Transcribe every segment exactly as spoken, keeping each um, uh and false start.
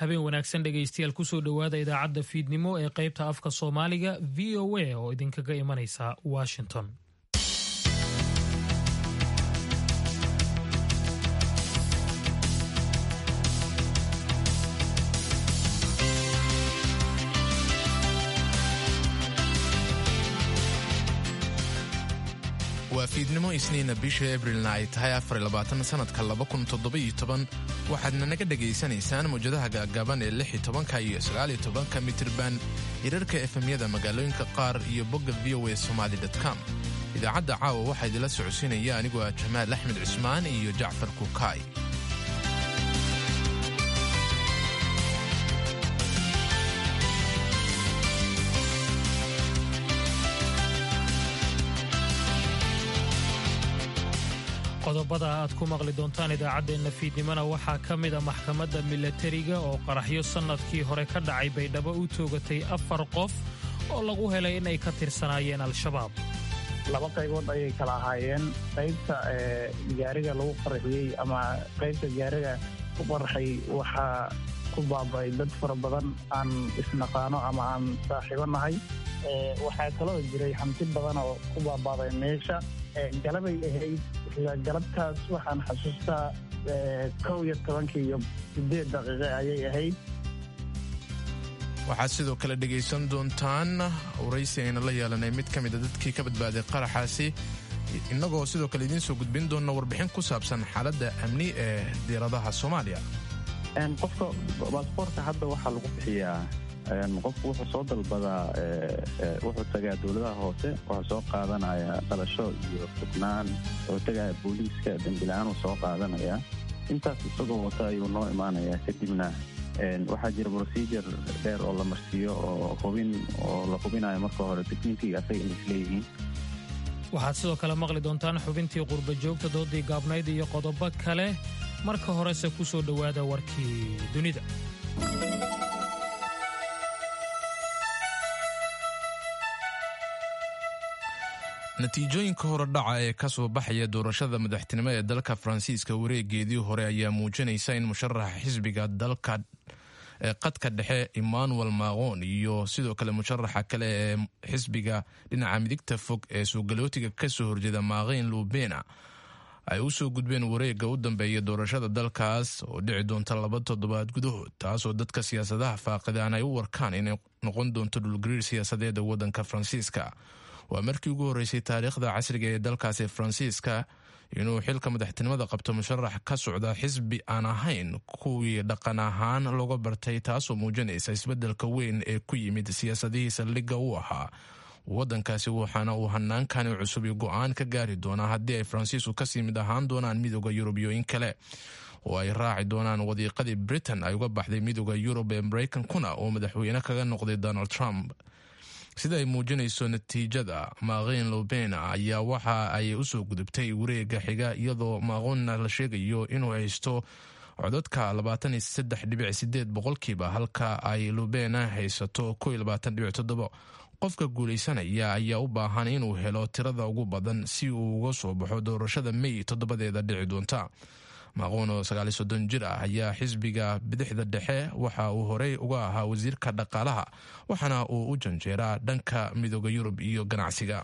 habeen wanaagsan dhegaystayaal kusoo dhowaada idaacadda fiidnimo ee qaybta afka soomaaliga v o a oo idinkaga imanaysa washington. waa fiidnimo isniina bisha abrilna ay tahay afar iyo labaatan sanadka laba kun toddoba iyo toban waxaadna naga dhegaysanaysaan mawjadaha gaagaaban ee lix iyo tobanka iyo sagaal iyo tobanka mitirban hirarka efemyada magaalooyinka qaar iyo bogga v o a somali com. idaacadda caawa waxaa idila socodsiinaya anigoo ah jamaal axmed cusmaan iyo jacfar kukaay. qodobada aad ku maqli doontaan idaacaddeenna fiidnimona waxaa ka mid a maxkamadda milatariga oo qaraxyo sannadkii hore ka dhacay baydhabo u toogatay afar qof oo lagu helay inay ka tirsanaayeen al-shabaab. laba qaybood ayay kala ahaayeen. qaybta gaariga lagu qaraxiyey ama qaybta gaariga ku qaraxay waxaa ku baaba'ay dad fara badan aan isnaqaano ama aan saaxiibo nahay. waxaa kaloo jiray hanti badan oo ku baaba'day meesha. galabay ahayd isla galabtaas waxaan xasuustaa kow iyo tobankii iyo siddeed daqiiqe ayay ahayd. waxaad sidoo kale dhegaysan doontaan waraysi ayna la yeelanay mid ka mida dadkii ka badbaaday qaraxaasi innagoo sidoo kale idiin soo gudbin doona warbixin ku saabsan xaaladda amni ee diiradaha soomaaliya. qofka baasboorka hadda waxaa lagu bixiyaa qofku wuxuu soo dalbadaa wuxuu tagaa dowladaha hoose wuxuu soo qaadanaya dhalasho iyo sugnaan wuxuu tagaya booliiska dambila'aan uu soo qaadanaya intaas isagoo wata ayuu noo imaanayaa kadibna waxaa jira procedure dheer oo la marsiiyo oo hubin oo la hubinayo marka hore tekniikiga asaga inay isleeyihiin. waxaad sidoo kale maqli doontaan xubintii qurba joogta doodii gaabnayd iyo qodobo kale. marka horese ku soo dhowaada warkii dunida. natiijooyinka horedhaca ee ka soo baxaya doorashada madaxtinimo ee dalka faransiiska wareegeedii hore ayaa muujinaysa in musharaxa xisbiga dalka ee qadka dhexe emmanuel macron iyo sidoo kale musharaxa kale ee xisbiga dhinaca midigta fog ee suugalootiga ka soo horjeeda Marine Le Pen ay u soo gudbeen wareegga u dambeeya doorashada dalkaas oo dhici doonta laba toddobaad gudahood, taasoo dadka siyaasadaha faaqidaan ay u warkaan inay noqon doonto dhulgariir siyaasadeed ee waddanka faransiiska. waa markii ugu horreysay taariikhda casriga ee dalkaasi faransiiska inuu xilka madaxtinimada qabto musharax ka socda xisbi aan ahayn kuwii dhaqan ahaan looga bartay, taasoo muujinaysa isbeddelka weyn ee ku yimid siyaasadihii saldhigga u ahaa waddankaasi, waxaana uu hanaankani cusub iyo go'aan ka gaari doonaa haddii ay faransiisku kasii mid ahaan doonaan midooda yurubiyooyin kale oo ay raaci doonaan wadiiqadii britain ay uga baxday midooda yurub ee maraykankuna oo madaxweyne kaga noqday donald trump. sida ay muujinayso natiijada, Marine Le Pen ayaa waxa ay u soo gudubtay wareegga xiga iyadoo Macron la sheegayo inuu haysto codadka labaatan iyo saddex dhibic sideed boqolkiiba halka ay Le Pen haysato kow iyo labaatan dhibic toddoba. qofka guulaysanaya ayaa u baahan inuu helo tirada ugu badan si uu uga soo baxo doorashada May toddobadeeda dhici doonta. Macron oo sagaal iyo soddon jir ah ayaa xisbiga bidixda dhexe waxa uu horey uga ahaa wasiirka dhaqaalaha, waxaana uu u janjeeraa dhanka midooda yurub iyo ganacsiga.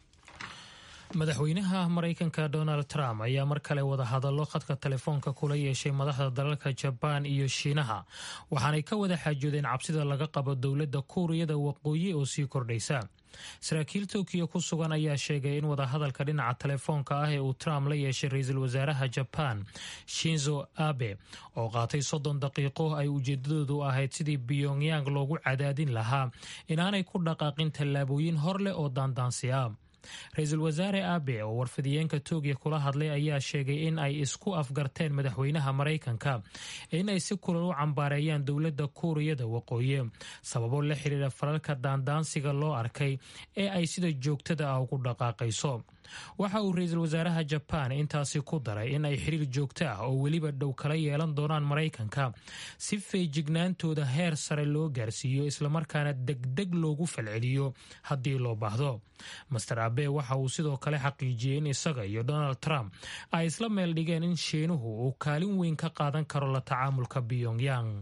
madaxweynaha maraykanka donald trump ayaa mar kale wada hadallo khadka telefoonka kula yeeshay madaxda dalalka jabaan iyo shiinaha, waxaanay ka wada xaajoodeen cabsida laga qabo dowladda kuuriyada waqooyi oo sii kordhaysa. saraakiil Tokyo ku sugan ayaa sheegay in wadahadalka dhinaca telefoonka ah ee uu Trump la yeeshay ra-iisul wasaaraha Japan Shinzo Abe oo qaatay soddon daqiiqo ay ujeedadoodu ahayd sidii Pyongyang loogu cadaadin lahaa inaanay ku dhaqaaqin tallaabooyin hor leh oo daandaansi ah. ra-iisul wasaare Abe oo warfidiyeenka Tokyo kula hadlay ayaa sheegay in ay isku afgarteen madaxweynaha Maraykanka in ay si kulul u cambaareeyaan dowladda Kuuriyada Waqooyi sababo la xiriira falalka daandaansiga loo arkay ee ay sida joogtada ah ugu dhaqaaqayso. waxa uu ra-iisul wasaaraha Japan intaasi ku daray in ay xiriir joogto ah oo weliba dhow kala yeelan doonaan Maraykanka si feejignaantooda heer sare loo gaarsiiyo islamarkaana degdeg loogu falceliyo haddii loo baahdo. Master Abe waxa uu sidoo kale xaqiijiyey in isaga iyo Donald Trump ay isla meel dhigeen in Shiinuhu uu kaalin weyn ka qaadan karo la tacaamulka Pyongyang.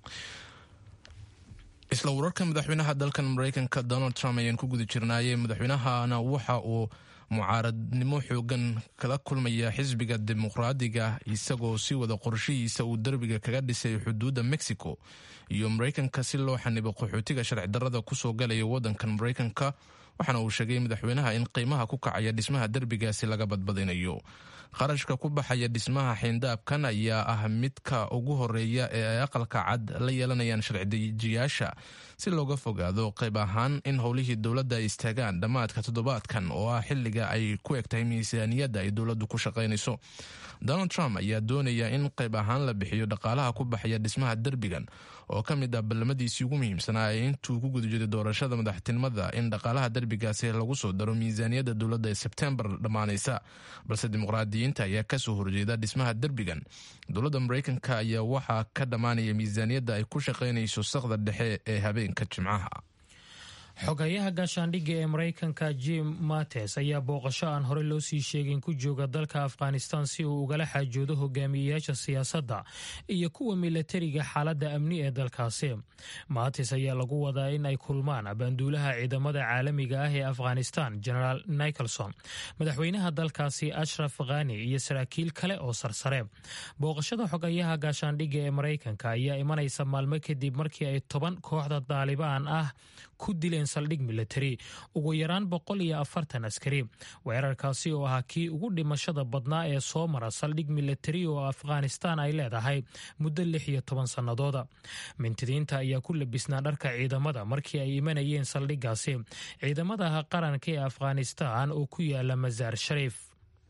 isla wararka madaxweynaha dalkan maraykanka Donald Trump ayaan ku guda jirnaayay. madaxweynahana waxa uu mucaaradnimo xoogan kala kulmaya xisbiga dimuqraadiga isagoo si wada qorshihiisa uu darbiga kaga dhisay xuduudda Mexico iyo Maraykanka si loo xanibo qaxootiga sharci darrada kusoo galaya wadankan Maraykanka. waxaana uu sheegay madaxweynaha in qiimaha ku kacaya dhismaha darbigaasi laga badbadinayo. qarashka ku baxaya dhismaha xeyndaabkan ayaa ah midka ugu horeeya ee ay aqalka cad la yeelanayaan sharci-dejiyaasha si looga fogaado qayb ahaan in howlihii dowladda ay istaagaan dhammaadka toddobaadkan oo ah xilliga ay ku egtahay miisaaniyadda ay dowladdu ku shaqaynayso. Donald Trump ayaa doonaya in qayb ahaan la bixiyo dhaqaalaha ku baxaya dhismaha derbigan oo ka mid ah ballamadiisii ugu muhiimsanaa ee intuu ku guda jiray doorashada madaxtinimada in dhaqaalaha derbigaasi lagu soo daro miisaaniyadda dowladda ee Sebtembar dhammaanaysa. balse dimuqraadiyiinta ayaa ka soo horjeeda dhismaha derbigan. dowladda Maraykanka ayaa waxaa ka dhammaanaya miisaaniyadda ay ku shaqaynayso saqda dhexe ee habeenka Jimcaha. xogayaha gaashaandhigga ee Maraykanka Jim Mattis ayaa booqasho aan hore loo sii sheegin ku jooga dalka Afghanistan si uu ugala xaajoodo hogaamiyeyaasha siyaasadda iyo kuwa militariga xaaladda amni ee dalkaasi. Mattis ayaa lagu wadaa in ay kulmaan banduulaha ciidamada caalamiga ah ee Afghanistan General Nicholson, madaxweynaha dalkaasi Ashraf Ghani iyo saraakiil kale oo sarsare. booqashada xogayaha gaashaandhigga ee Maraykanka ayaa imanaysa maalmo kadib markii ay toban kooxda Taalibaan ah ku dileen saldhig militari ugu yaraan boqol iyo afartan askari. weerarkaasi oo ahaa kii ugu dhimashada badnaa ee soo mara saldhig militari oo Afghanistan ay leedahay muddo lix iyo toban sannadooda. mintidiinta ayaa ku labisnaa dharka ciidamada markii ay imanayeen saldhigaasi ciidamada qaranka ee Afghanistan oo ku yaala Mazaar Sharif.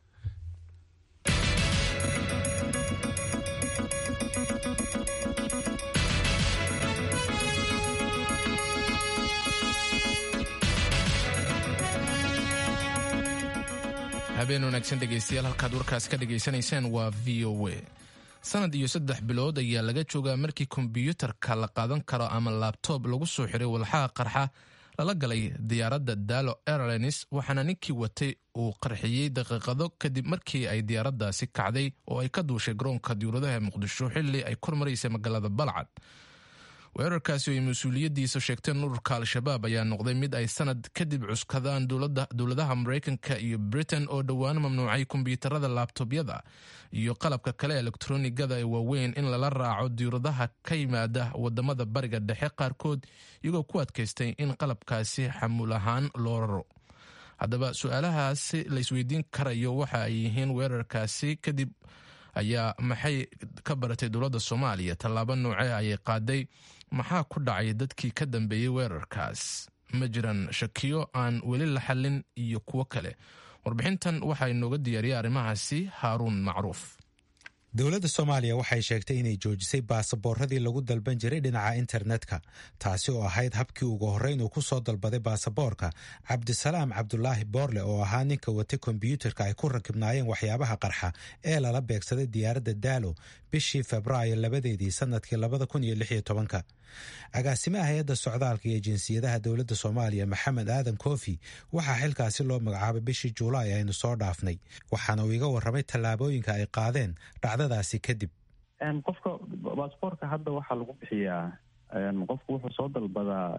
habeen wanaagsan dhegaystayaal, halkaad warkaas ka dhagaysanaysaan waa v o a. sanad iyo saddex bilood ayaa laga joogaa markii kombiyuutarka la qaadan karo ama laabtoob lagu soo xiray walxaha qarxa lala galay diyaaradda Dalo Airlines, waxaana ninkii watay uu qarxiyey daqiiqado kadib markii ay diyaaraddaasi kacday oo ay ka duushay garoonka diyaaradaha Muqdisho xilli ay kormaraysay magaalada Balcad. weerarkaasi oo ay mas-uuliyaddiisa sheegteen ururka Al-Shabaab ayaa noqday mid ay sanad kadib cuskadaan dowladaha Maraykanka iyo Britain oo dhowaan mamnuucay kombiyuutarada laabtoobyada iyo qalabka kale elektroonigada ee waaweyn in lala raaco diyaaradaha ka yimaada wadamada bariga dhexe qaarkood, iyagoo ku adkaystay in qalabkaasi xamuul ahaan loo raro. haddaba su-aalahaasi la isweydiin karayo waxa ay yihiin weerarkaasi kadib ayaa maxay ka baratay dowladda Soomaaliya, tallaabo noocee ayay qaaday, maxaa ku dhacay dadkii ka dambeeyey weerarkaas, ma jiraan shakiyo aan weli la xallin iyo kuwo kale. warbixintan waxaa inooga diyaariyay arrimahaasi Haaruun Macruuf. dowladda Soomaaliya waxay sheegtay inay joojisay baasaboorradii lagu dalban jiray dhinaca internetka, taasi oo ahayd habkii ugu horreyn uu ku soo dalbaday baasaboorka Cabdisalaam Cabdulaahi Boorle oo ahaa ninka watay kombiyuutarka ay ku rakibnaayeen waxyaabaha qarxa ee lala beegsaday diyaaradda Daalo bishii Febraayo labadeedii sanadkii labada kun iyo lix iyo tobanka. agaasimaha hay-adda socdaalka iyo jinsiyadaha dowladda Soomaaliya Maxamed Aadan Koofi waxaa xilkaasi loo magacaabay bishii Juulaay aynu soo dhaafnay, waxaana uu iga warramay tallaabooyinka ay qaadeen dhacdadaasi kadib. qofka baasaboorka hadda waxaa lagu bixiyaa qofku wuxuu soo dalbadaa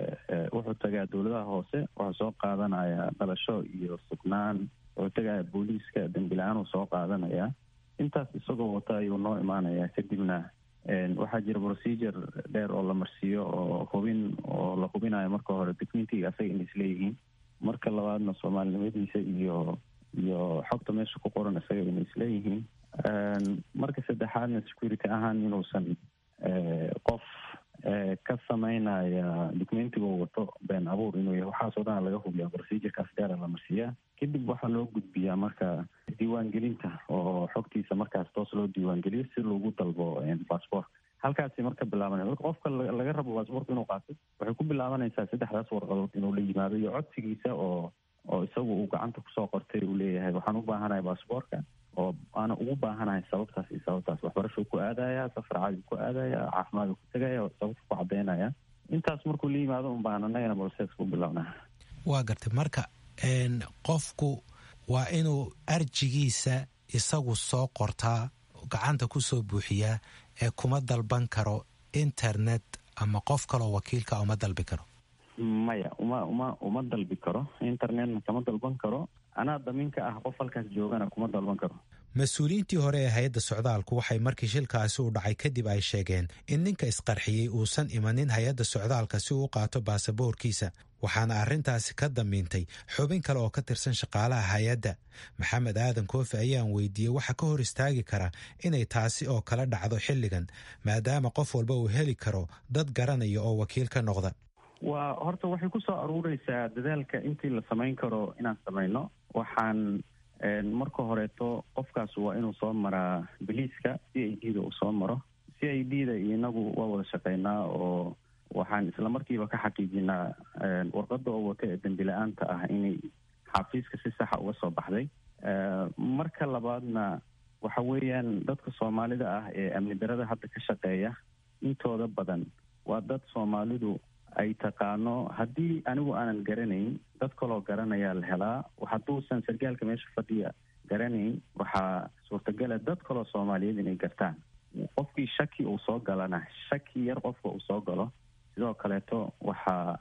wuxuu tagaa dowladaha hoose, wuxuu soo qaadanaya dhalasho iyo sugnaan, wuxuu tagaya booliiska dambilaan uu soo qaadanaya. intaas isagoo wata ayuu noo imaanaya. kadibna waxaa jira procedure dheer oo la marsiiyo oo hubin oo la hubinayo marka hore documentiga asaga inay isleeyihiin, marka labaadna soomaalinimadiisa iyo iyo xogta meesha ku qoran isaga inay isleeyihiin, marka saddexaadna security ahaan inuusan qof ka samaynaya documentiga uu wato been abuur inuu yahay. waxaasoo dhan laga hubiyaa, procedurekaas dheera la marsiiyaa. kadib waxaa loo gudbiyaa marka diiwaangelinta oo xogtiisa markaas toos loo diiwaangeliyo si loogu dalbo baasboorka. halkaasi marka bilaabanaya marka qofka laga rabo baasboorka inuu qaato waxay ku bilaabanaysaa saddexdaas warqadood inuu la yimaado iyo codsigiisa oo oo isagu uu gacanta kusoo qortay uu leeyahay waxaan u baahanahay baasboorka oo aana ugu baahanahay sababtaas iyo sababtaas. waxbarashuu ku aadaya, safar caadi ku aadaya, caafimaadku ku tegaya, sababta ku cadaynaya. intaas markuu la yimaado un baan anagana process ku bilaabnaa. waa gartay marka qofku waa inuu arjigiisa isagu soo qortaa, gacanta ku soo buuxiyaa, ee kuma dalban karo internet ama qof kaloo wakiilka uma dalbi karo? maya uma uma uma dalbi karo, internetna kama dalban karo, anaa damiinka ah qof halkaas joogana kuma dalban karo. mas-uuliyiintii hore ee hay-adda socdaalku waxay markii shilkaasi u dhacay kadib ay sheegeen in ninka isqarxiyey uusan imanin hay-adda socdaalka si uu u qaato baasaboorkiisa, waxaana arrintaasi ka damiintay xubin kale oo ka tirsan shaqaalaha hay-adda. maxamed aadan koofi ayaan weydiiyey waxa ka hor istaagi kara inay taasi oo kala dhacdo xilligan, maadaama qof walba uu heli karo dad garanaya oo wakiil ka noqda. waa horta waxay ku soo aruureysaa dadaalka intii la samayn karo inaan samayno. waxaan marka horeeto qofkaas waa inuu soo maraa biliiska c i d da uu soo maro. c i d da iyo inagu waa wada shaqeynaa oo waxaan isla markiiba ka xaqiijinaa warqada oo wata ee dembi la-aanta ah inay xafiiska si saxa uga soo baxday. marka labaadna waxa weeyaan dadka soomaalida ah ee amni darada hadda ka shaqeeya intooda badan waa dad soomaalidu ay taqaano. haddii anigu aanan garanayn dad kaloo garanayaa la helaa. hadduusan sargaalka meesha fadhiya garanayn waxaa suurtagala dad kaloo soomaaliyeed inay gartaan. qofkii shaki uu soo galana shaki yar qofka uu soo galo sidoo kaleeto waxaa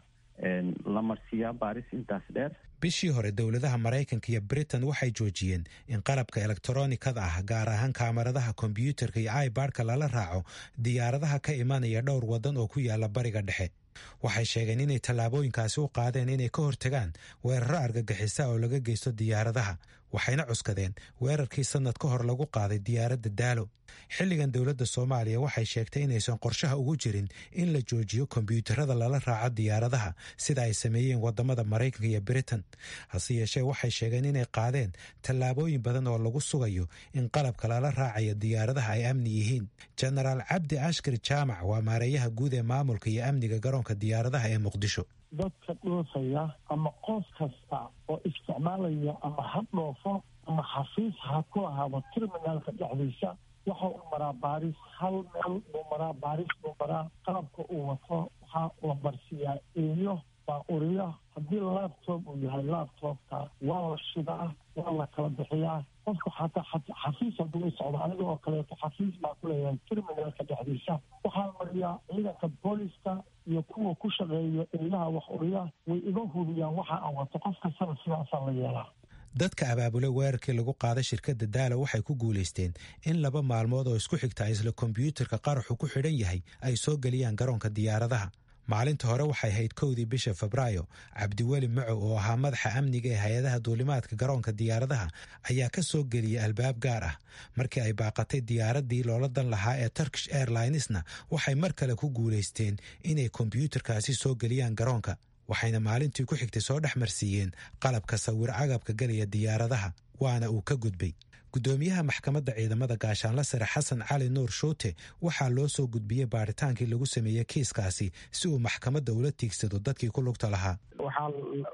la marsiiyaa baaris intaas dheer. bishii hore dowladaha maraykanka iyo britain waxay joojiyeen in qalabka elektronikada ah gaar ahaan kaamaradaha kombyuutarka iyo ibadka lala raaco diyaaradaha ka imanaya dhowr wadan oo ku yaala bariga dhexe. waxay sheegeen inay tallaabooyinkaasi u qaadeen inay ka hortagaan weeraro argagixisa oo laga geysto diyaaradaha, waxayna cuskadeen weerarkii sanad ka hor lagu qaaday diyaaradda daalo. xilligan dowladda soomaaliya waxay sheegtay inaysan qorshaha ugu jirin in la joojiyo kombyuutarada lala raaco diyaaradaha sida ay sameeyeen wadamada maraykanka iyo britain. hase yeeshee waxay sheegeen inay qaadeen tallaabooyin badan oo lagu sugayo in qalabka lala raacayo diyaaradaha ay amni yihiin. jenaraal cabdi ashkar jaamac waa maareeyaha guud ee maamulka iyo amniga garoonka diyaaradaha ee muqdisho. dadka dhoofaya ama qof kasta oo isticmaalaya ama ha dhoofo ama xafiis ha ku ahaado terminaalka dhexdiisa waxa uu maraa baaris. hal meel buu maraa baaris buu maraa. qalabka uu wato waxaa la barsiiyaa eeyo baaquriya. haddii laptop uu yahay laptopka waa la shidaa, waa la kala bixiyaa. qofka xataa xafiis hadduu u socdo aniga oo kaleeto xafiis baa ku leeyahay terminaalka dhexdiisa. waxaa mariyaa ciidanka booliska iyo kuwa ku shaqeeya eeyaha wax uriya way iga hubiyaan waxa aan wato. qof kastana sidaasaa la yeelaa. dadka abaabulay weerarkii lagu qaaday shirkadda daalo waxay ku guulaysteen in laba maalmood oo isku xigta isla kombyuutarka qaraxu ku xidhan yahay ay soo geliyaan garoonka diyaaradaha. maalinta hore waxay hayd kowdii bisha febraayo. cabdiweli macow oo ahaa madaxa amniga ee hay-adaha duulimaadka garoonka diyaaradaha ayaa ka soo geliyay albaab gaar ah. markii ay baaqatay diyaaraddii loola dan lahaa ee turkish airlinesna waxay mar kale ku guulaysteen inay kombyuutarkaasi soo geliyaan garoonka, waxayna maalintii ku xigtay soo dhex marsiiyeen qalabka sawir cagabka gelaya diyaaradaha, waana uu ka gudbay. gudoomiyaha maxkamadda ciidamada gaashaanla sare xasan cali nuur shuute waxaa loo soo gudbiyey baaritaankii lagu sameeyey kiiskaasi si uu maxkamadda ula tiigsado dadkii ku lugta lahaa. waxaa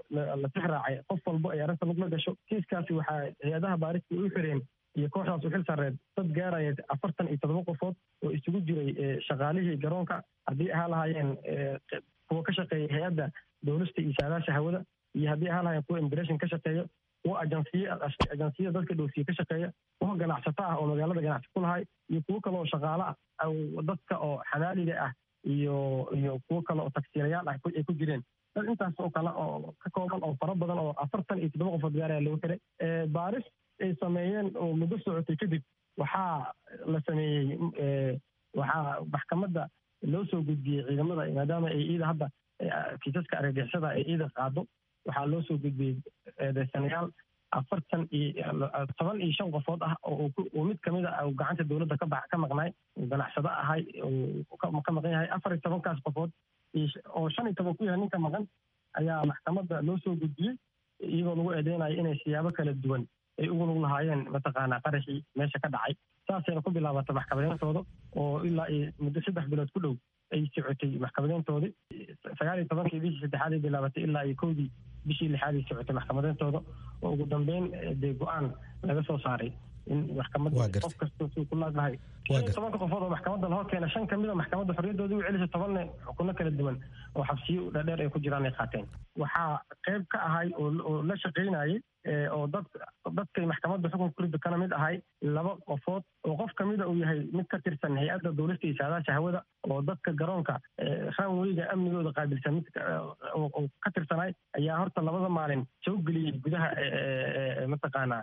la tix raacay qof walbo ay arrinta lugla gasho. kiiskaasi waxaa hay-adaha baarista u xireen iyo kooxdaas u xil sarreed dad gaaraya afartan iyo toddoba qofood oo isugu jiray shaqaalihii garoonka, haddii ahaa lahaayeen kuwa ka shaqeeya hay-adda dowlasta iyo saadaasha hawada, iyo haddii ahaa lahaayeen kuwa immigration ka shaqeeya, kuwa ajansiye ajansiyada dadka dhoofsiye ka shaqeeya, kuwa ganacsato ah oo magaalada ganacsi ku lahay, iyo kuwo kale oo shaqaale ah dadka oo xamaaliga ah iyo iyo kuwo kale oo tagsiilayaal ah ay ku jireen. dad intaas oo kale oo ka kooban oo fara badan oo afartan iyo toddoba qofood gaaraya lagu xiray. baaris ay sameeyeen oo muddo socotay kadib waxaa la sameeyey waxaa maxkamadda loo soo gudbiyey ciidamada maadaama ay iida hadda kiisaska argagixisada ay iida qaado. waxaa loo soo gudbiyey eedeysanayaal afartan iyo toban iyo shan qofood ah oo mid kamid a gacanta dowladda ka maqnaay ganacsado ahay ka maqan yahay. afar iyo tobankaas qofood oo shan iyo toban ku yahay ninka maqan ayaa maxkamadda loo soo gudbiyey iyagoo lagu eedeynayo inay siyaabo kala duwan ay ugu lug lahaayeen mataqaanaa qaraxii meesha ka dhacay. saasayna ku bilaabata maxkamadeyntooda oo ilaa iyo muddo saddex bilood ku dhow ay socotay maxkamadeyntoodii. sagaal iyo tobankii bishii saddexaad ay bilaabatay ilaa iyo kowdii bishii lixaad ay socotay maxkamadeyntooda oo ugu dambeyn dee go-aan laga soo saaray in maxkamadda qof kastoo suu ku laaglahay tobanka qofood oo maxkamadda lahor keena shan kamid a maxkamadda xorriyadooda u celisay tobanna xukuno kala duwan oo xabsiyo dhaadheer ay ku jiraan ay qaateen. waxaa qayb ka ahay oo la shaqaynayay oo dad dadkay maxkamadda xukunka ku rida kana mid ahay laba qofood oo qof kamida uu yahay mid ka tirsan hay-adda dowlasta iyo saadaasha hawada oo dadka garoonka runwayga amnigooda qaabilsan mid oo ka tirsanay ayaa horta labada maalin soo geliyey gudaha mataqaanaa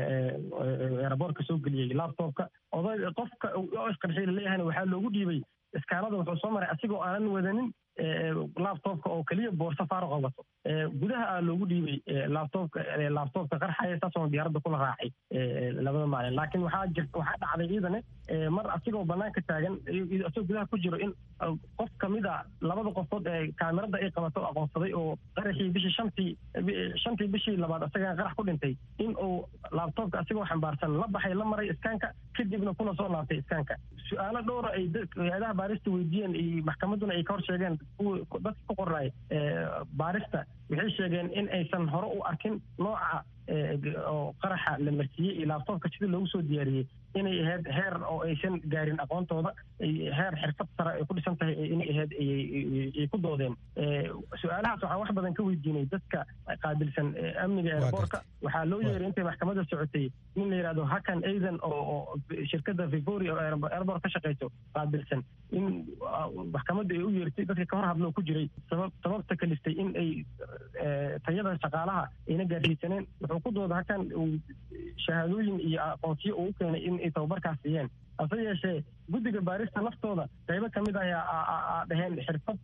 eraboorka soo geliyey laptopka oday qofka oo isqarxiil leeyahayna waxaa loogu dhiibay iskaanada wuxuu soo maray asigoo aanan wadanin laptopka oo keliya boorso faaruq wato gudaha aa loogu dhiibay laptopka laptopka qarxaya saasoo diyaaradda kula raacay labada maalin. laakiin waxaa jirta waxaa dhacday ciidane mar asigoo banaanka taagan asagoo gudaha ku jiro in qof kamid a labada qofood ee kaamirada ay qabato aqoonsaday oo qaraxii bishii shantii shantii bishii labaad asagaa qarax ku dhintay in uu laptopka asigoo xambaarsan la baxay la maray iskaanka kadibna kuna soo laabtay iskaanka. su-aalo dhowra ay hay-adaha baarista weydiiyeen iyo maxkamadduna ay ka hor sheegeen dadka ku qornay baarista waxay sheegeen in aysan hore u arkin nooca oo qaraxa la marsiiyey iyo laptopka sidii loogu soo diyaariyey inay ahayd heer oo aysan gaarin aqoontooda heer xirfad sare ay ku dhisan tahay inay ahayd ay ku doodeen. su-aalahaas waxaa wax badan ka weydiinay dadka qaabilsan amniga airboortka. waxaa loo yeeray intay maxkamadda socotay nin la yidhahdo hakan aidan oo shirkadda vivoria oo airboort ka shaqayso qaabilsan in maxkamadda ay u yeertay dadka ka hor hadloo ku jiray sabab sababta kalistay in ay tayada shaqaalaha ayna gaarsiisaneen. wuxuu ku dooda hakan shahaadooyin iyo aqoonsiyo uu keenay in ay tababarkaas siiyeen. hase yeeshee guddiga baarista laftooda qaybo ka mid ayaa dhaheen xirfad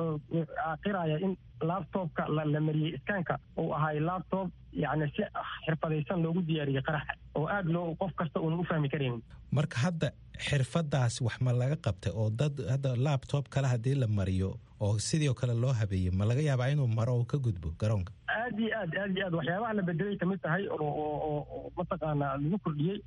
qiraya in laptopka la mariyey iskaanka uu ahay laptop yacni si xirfadaysan loogu diyaariyey qaraxa oo aada loo qof kasta uuna u fahmi karaynin. marka hadda xirfadaas wax ma laga qabtay oo dad hadda laptop kale haddii la mariyo oo sidii oo kale loo habeeyey ma laga yaabaa inuu maro oo ka gudbo garoonka? aad iyo aad aad iyo aad waxyaabaha la bedelay kamid tahay oo oo mataqaanaa lagu kordhiyey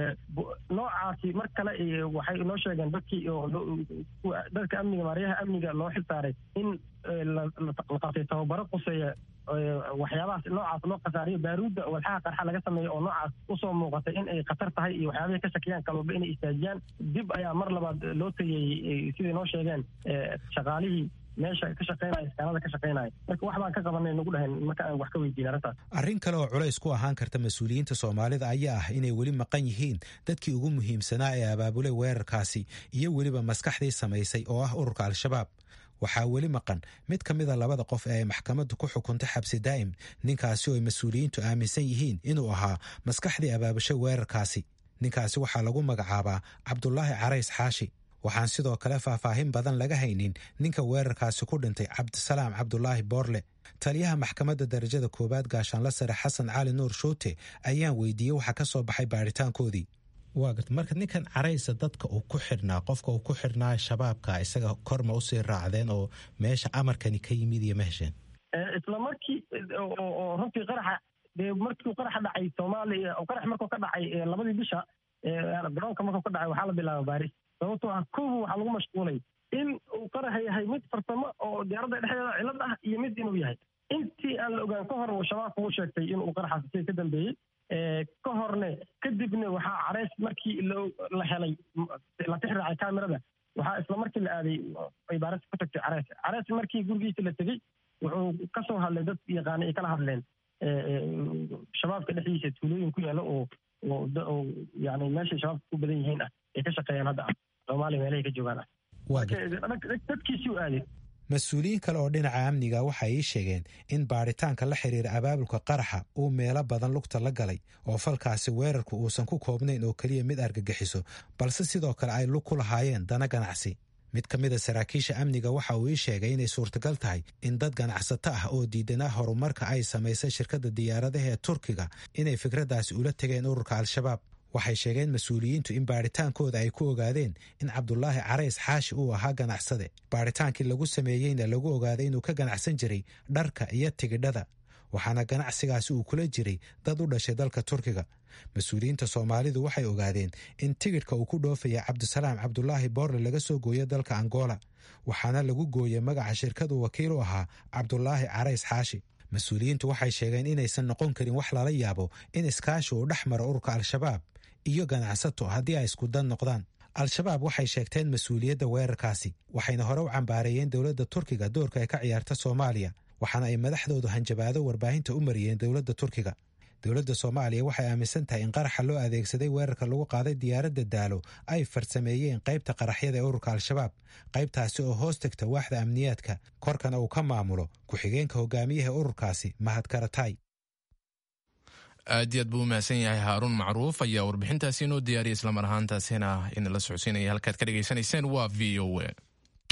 noocaasi mar kale waxay inoo sheegeen dadkii oo dadka amniga maaryaha amniga loo xilsaaray in la qabtay tababaro quseeya waxyaabahaas noocaas loo khasaariyo baaruudda walxaha qarxa laga sameeyo oo noocaas usoo muuqatay in ay khatar tahay iyo waxyaabahay ka shakiyaan kalwalba inay istaajiyaan. dib ayaa mar labaad loo tegeyey siday noo sheegeen shaqaalihii meesha ka shaqeynaya iskaanada ka shaqeynaya. marka wax baan ka qabanay nagu dhahayn marka aan wax ka weydiin arrintaas. arrin kale oo culays ku ahaan karta mas-uuliyiinta soomaalida ayaa ah inay weli maqan yihiin dadkii ugu muhiimsanaa ee abaabulay weerarkaasi iyo weliba maskaxdii samaysay oo ah ururka al-shabaab. waxaa weli maqan mid ka mid a labada qof ee ay maxkamaddu ku xukuntay xabsi daa'im, ninkaasi oo ay mas-uuliyiintu aaminsan yihiin inuu ahaa maskaxdii abaabushay weerarkaasi. ninkaasi waxaa lagu magacaabaa cabdulaahi carays xaashi. waxaan sidoo kale faahfaahin badan laga haynin ninka weerarkaasi ku dhintay cabdisalaam cabdulaahi boorle. taliyaha maxkamadda darajada koowaad gaashaanla sare xasan cali nuur shuute ayaan weydiiyey waxa ka soo baxay baaritaankoodii. waa garta marka ninkan caraysa dadka uu ku xidhnaa qofka uu ku xidhnaa shabaabka isaga korma usii raacdeen oo meesha amarkani ka yimid iyo ma hesheen? isla markii oo runtii qaraxa dee markii qaraxa dhacay soomaaliya oo qarax markuu ka dhacay labadii bisha garoonka markuu ka dhacay waxaa la bilaaba baaris. sababtoo ah kow waxaa lagu mashquulay in uu qaraxa yahay mid farsamo oo diyaaradda dhexdeeda cilad ah iyo mid inuu yahay. intii aan la ogaan ka hor shabaabka uu sheegtay inuu qaraxaasi sida ka dambeeyey ka horne kadibna waxaa carays markii la helay la tixraacay kaamirada waxaa isla markii la aaday ay baarista ku tagtay carays. carays markii gurigiisa la tegey wuxuu ka soo hadlay dad yaqaana ay kala hadleen shabaabka dhexdiisa tuulooyin ku yaalla oo oo yani meeshay shabaabka ku badan yihiin ah ay ka shaqeeyaan hadda soomaaliya meelahay ka joogaan ah dadkiisii u aaday. mas-uuliyiin kale oo dhinaca amniga waxay ii sheegeen in baaritaanka la xiriira abaabulka qaraxa uu meelo badan lugta la galay oo falkaasi weerarku uusan ku koobnayn oo keliya mid argagixiso balse sidoo kale ay lug ku lahaayeen dana ganacsi. mid ka mid a saraakiisha amniga waxa uu ii sheegay inay suurtagal tahay in dad ganacsato ah oo diidanaa horumarka ay samaysay shirkadda diyaaradaha ee turkiga inay fikraddaasi ula tegeen ururka al-shabaab. waxay sheegeen mas-uuliyiintu in baaritaankooda ay ku ogaadeen in cabdulaahi carays xaashi uu ahaa ganacsade. baaritaankii lagu sameeyeyna lagu ogaaday inuu ka ganacsan jiray dharka iyo tigidhada, waxaana ganacsigaasi uu kula jiray dad u dhashay dalka turkiga. mas-uuliyiinta soomaalidu waxay ogaadeen in tigidhka uu ku dhoofaya cabdisalaam cabdulaahi boorle laga soo gooyo dalka angola, waxaana lagu gooyey magaca shirkadu wakiil u ahaa cabdulaahi carays xaashi. mas-uuliyiintu waxay sheegeen inaysan noqon karin wax lala yaabo in iskaashi uu dhex maro ururka al-shabaab iyo ganacsato haddii ay isku dan noqdaan. al-shabaab waxay sheegteen mas-uuliyadda weerarkaasi waxayna hore u cambaareeyeen dowladda turkiga doorka ay ka ciyaarta soomaaliya waxaana ay madaxdoodu hanjabaado warbaahinta u mariyeen dowladda turkiga dowladda soomaaliya waxay aaminsan tahay in qaraxa loo adeegsaday weerarka lagu qaaday diyaaradda daalo ay farsameeyeen qaybta qaraxyada ee ururka al-shabaab qaybtaasi oo hoos tegta waaxda amniyaadka korkana uu ka maamulo ku-xigeenka hogaamiyaha ururkaasi mahad karatay aad iyo aad buu u mahadsan yahay haaruun macruuf ayaa warbixintaasi inoo diyaariyay islamar ahaantaasina inala socodsiinaya halkaad ka dhegaysanayseen waa v o a.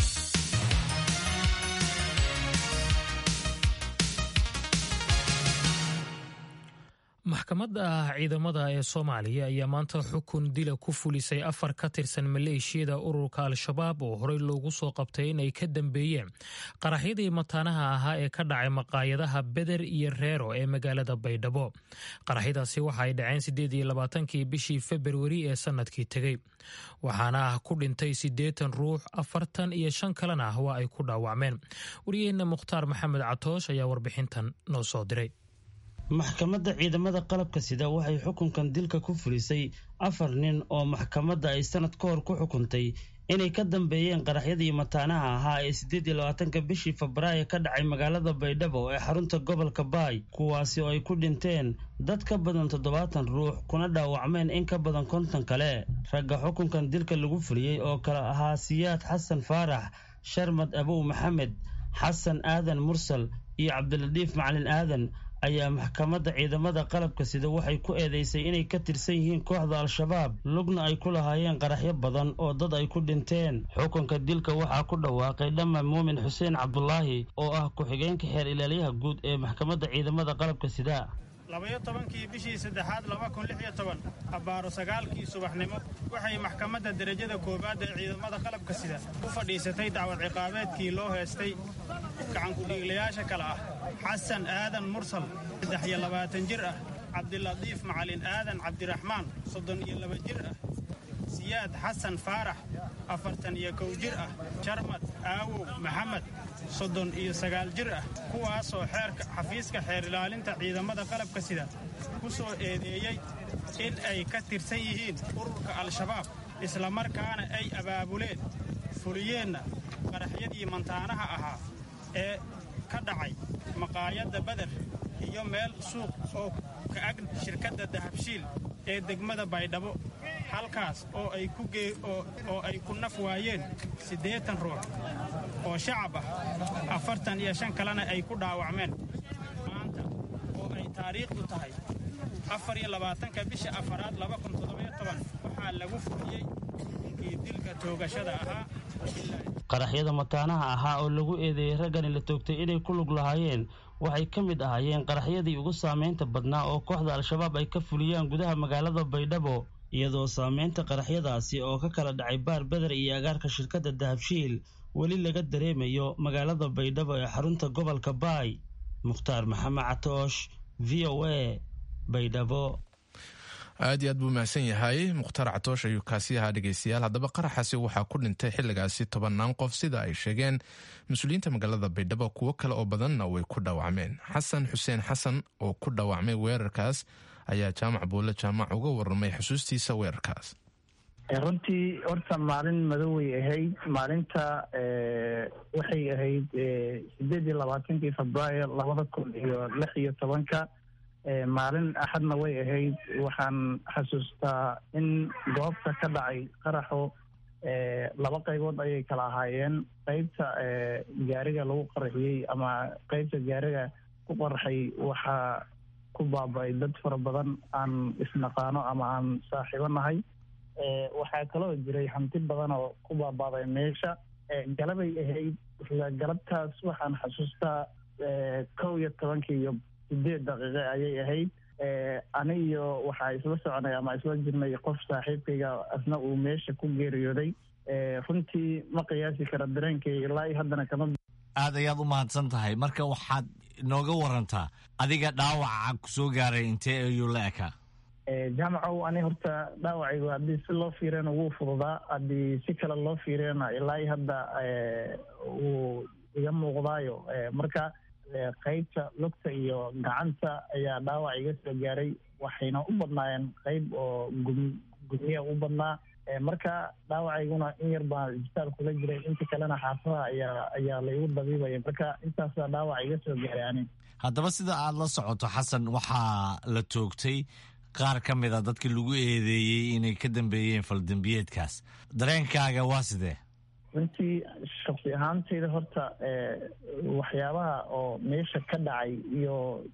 maxkamadda ciidamada ee soomaaliya ayaa maanta xukun dila ku fulisay afar ka tirsan maleeshiyada ururka al-shabaab oo horey loogu soo qabtay inay ka dambeeyeen qaraxyadii mataanaha ahaa ee ka dhacay maqaayadaha beder iyo reero ee magaalada baydhabo qaraxyadaasi waxa ay dhaceen siddeed iyo labaatankii bishii februari ee sanadkii tegey waxaana ah ku dhintay siddeetan ruux afartan iyo shan kalena waa ay ku dhaawacmeen wariyaheenna mukhtaar maxamed catoosh ayaa warbixintan noo soo diray. maxkamadda ciidamada qalabka sida waxay xukunkan dilka ku fulisay afar nin oo maxkamadda ay sanad ka hor ku xukuntay inay ka dambeeyeen qaraxyadii mataanaha ahaa ee siddeed iyo labaatanka bishii febraayo ka dhacay magaalada baydhabo ee xarunta gobolka baay kuwaasi oo ay ku dhinteen dad ka badan toddobaatan ruux kuna dhaawacmeen in ka badan konton kale ragga xukunkan dilka lagu fuliyey oo kale ahaa siyaad xasan faarax sharmad abow maxamed xasan aadan mursal iyo cabdiladiif macalin aadan ayaa maxkamadda ciidamada qalabka sida waxay ku eedeysay inay ka tirsan yihiin kooxda al-shabaab lugna ay ku lahaayeen qaraxyo badan oo dad ay ku dhinteen xukunka dilka waxaa ku dhawaaqay dhamma muumin xuseen cabdulaahi oo ah ku-xigeenka xeer ilaaliyaha guud ee maxkamadda ciidamada qalabka sida labayo tobankii bishii saddexaad laba kun lix iyo toban abbaaro sagaalkii subaxnimo waxay maxkamadda derajada koowaad ee ciidamada qalabka sida u fadhiisatay dacwad ciqaabeedkii loo heestay gacankudhiiglayaasha kale ah xasan aadan mursal saddex iyo labaatan jir ah cabdiladiif macalin aadan cabdiraxmaan soddon iyo laba jir ah siyaad xasan faarax afartan iyo kow jir ah sharmad aawow maxamed soddon iyo sagaal jir ah kuwaasoo xeerka xafiiska xeer ilaalinta ciidamada qalabka sida ku soo eedeeyey in ay ka tirsan yihiin ururka al-shabaab islamarkaana ay abaabuleen fuliyeenna qaraxyadii mantaanaha ahaa ee ka dhacay maqaayadda beder iyo meel suuq oo ka ag shirkadda dahabshiil ee degmada baydhabo halkaas oo ay ku gee oo ay ku naf waayeen siddeetan ruux oo shacab ah afartan iyo shan kalena ay ku dhaawacmeen maanta oo ay taariikhdu tahay afar iyo labaatanka bisha afaraad laba kun toddobiyo toban waxaa lagu fuliyey kii dilka toogashada ahaa qaraxyada mataanaha ahaa oo lagu eedeeyey raggani la toogtay inay ku lug lahaayeen waxay ka mid ahaayeen qaraxyadii ugu saamaynta badnaa oo kooxda al-shabaab ay ka fuliyaan gudaha magaalada baydhabo iyadoo saamaynta qaraxyadaasi oo ka kala dhacay baar beder iyo agaarka shirkadda dahabshiil weli laga dareemayo magaalada baydhabo ee xarunta gobolka baay mukhtaar maxamed catoosh v o a baydhabo. aad iyo aad buu mahadsan yahay mukhtaar catoosh ayuu kaasi ahaa dhegeystayaal haddaba qaraxaasi waxaa ku dhintay xilligaasi tobannaan qof sida ay sheegeen mas-uuliyiinta magaalada baydhabo kuwo kale oo badanna way ku dhaawacmeen xasan xuseen xasan oo ku dhaawacmay weerarkaas ayaa jaamac buulle jaamac uga warramay xusuustiisa weerarkaas. runtii horta maalin madoway ahayd maalinta waxay ahayd sideed iyo labaatankii febraayo labada kun iyo lix iyo tobanka maalin axadna way ahayd waxaan xasuustaa in goobta ka dhacay qaraxo laba qaybood ayay kala ahaayeen qaybta gaariga lagu qaraxiyey ama qaybta gaariga ku qaraxay waxaa ku baaba'ay dad fara badan aan isnaqaano ama aan saaxiibo nahay waxaa kaloo jiray hanti badan oo ku baaba'day meesha galabay ahayd galabtaas waxaan xasuustaa kow iyo tobankii iyo sideed daqiiqe ayay ahayd ani iyo waxaa isla soconay ama isla jirnay qof saaxiibkayga asna uu meesha ku geeriyooday runtii ma qiyaasi kara dareenkay ilaa haddana kama. aad ayaad u mahadsan tahay marka waxaad inooga warantaa adiga dhaawaca ku soo gaaray intee ayuu la ekaa? jaamacow ani horta dhaawacaygu haddii si loo fiiriyana wuu fududaa haddii si kale loo fiiriyana ilaa hadda wuu iga muuqdaayo marka qaybta lugta iyo gacanta ayaa dhaawac iga soo gaaray waxayna u badnaayeen qayb oo gudmiya u badnaa marka dhaawacayguna in yar baa isbitaal kula jiray inta kalena xaafadaha ayaa ayaa laygu dabiibaya marka intaasaa dhaawac iga soo gaaray ani haddaba sida aad la socoto xasan waxaa la toogtay qaar ka mid a dadkii lagu eedeeyey inay ka dambeeyeen faldambiyeedkaas dareenkaaga waa sidee runtii shaksi ahaantayda horta waxyaabaha oo meesha ka dhacay iyo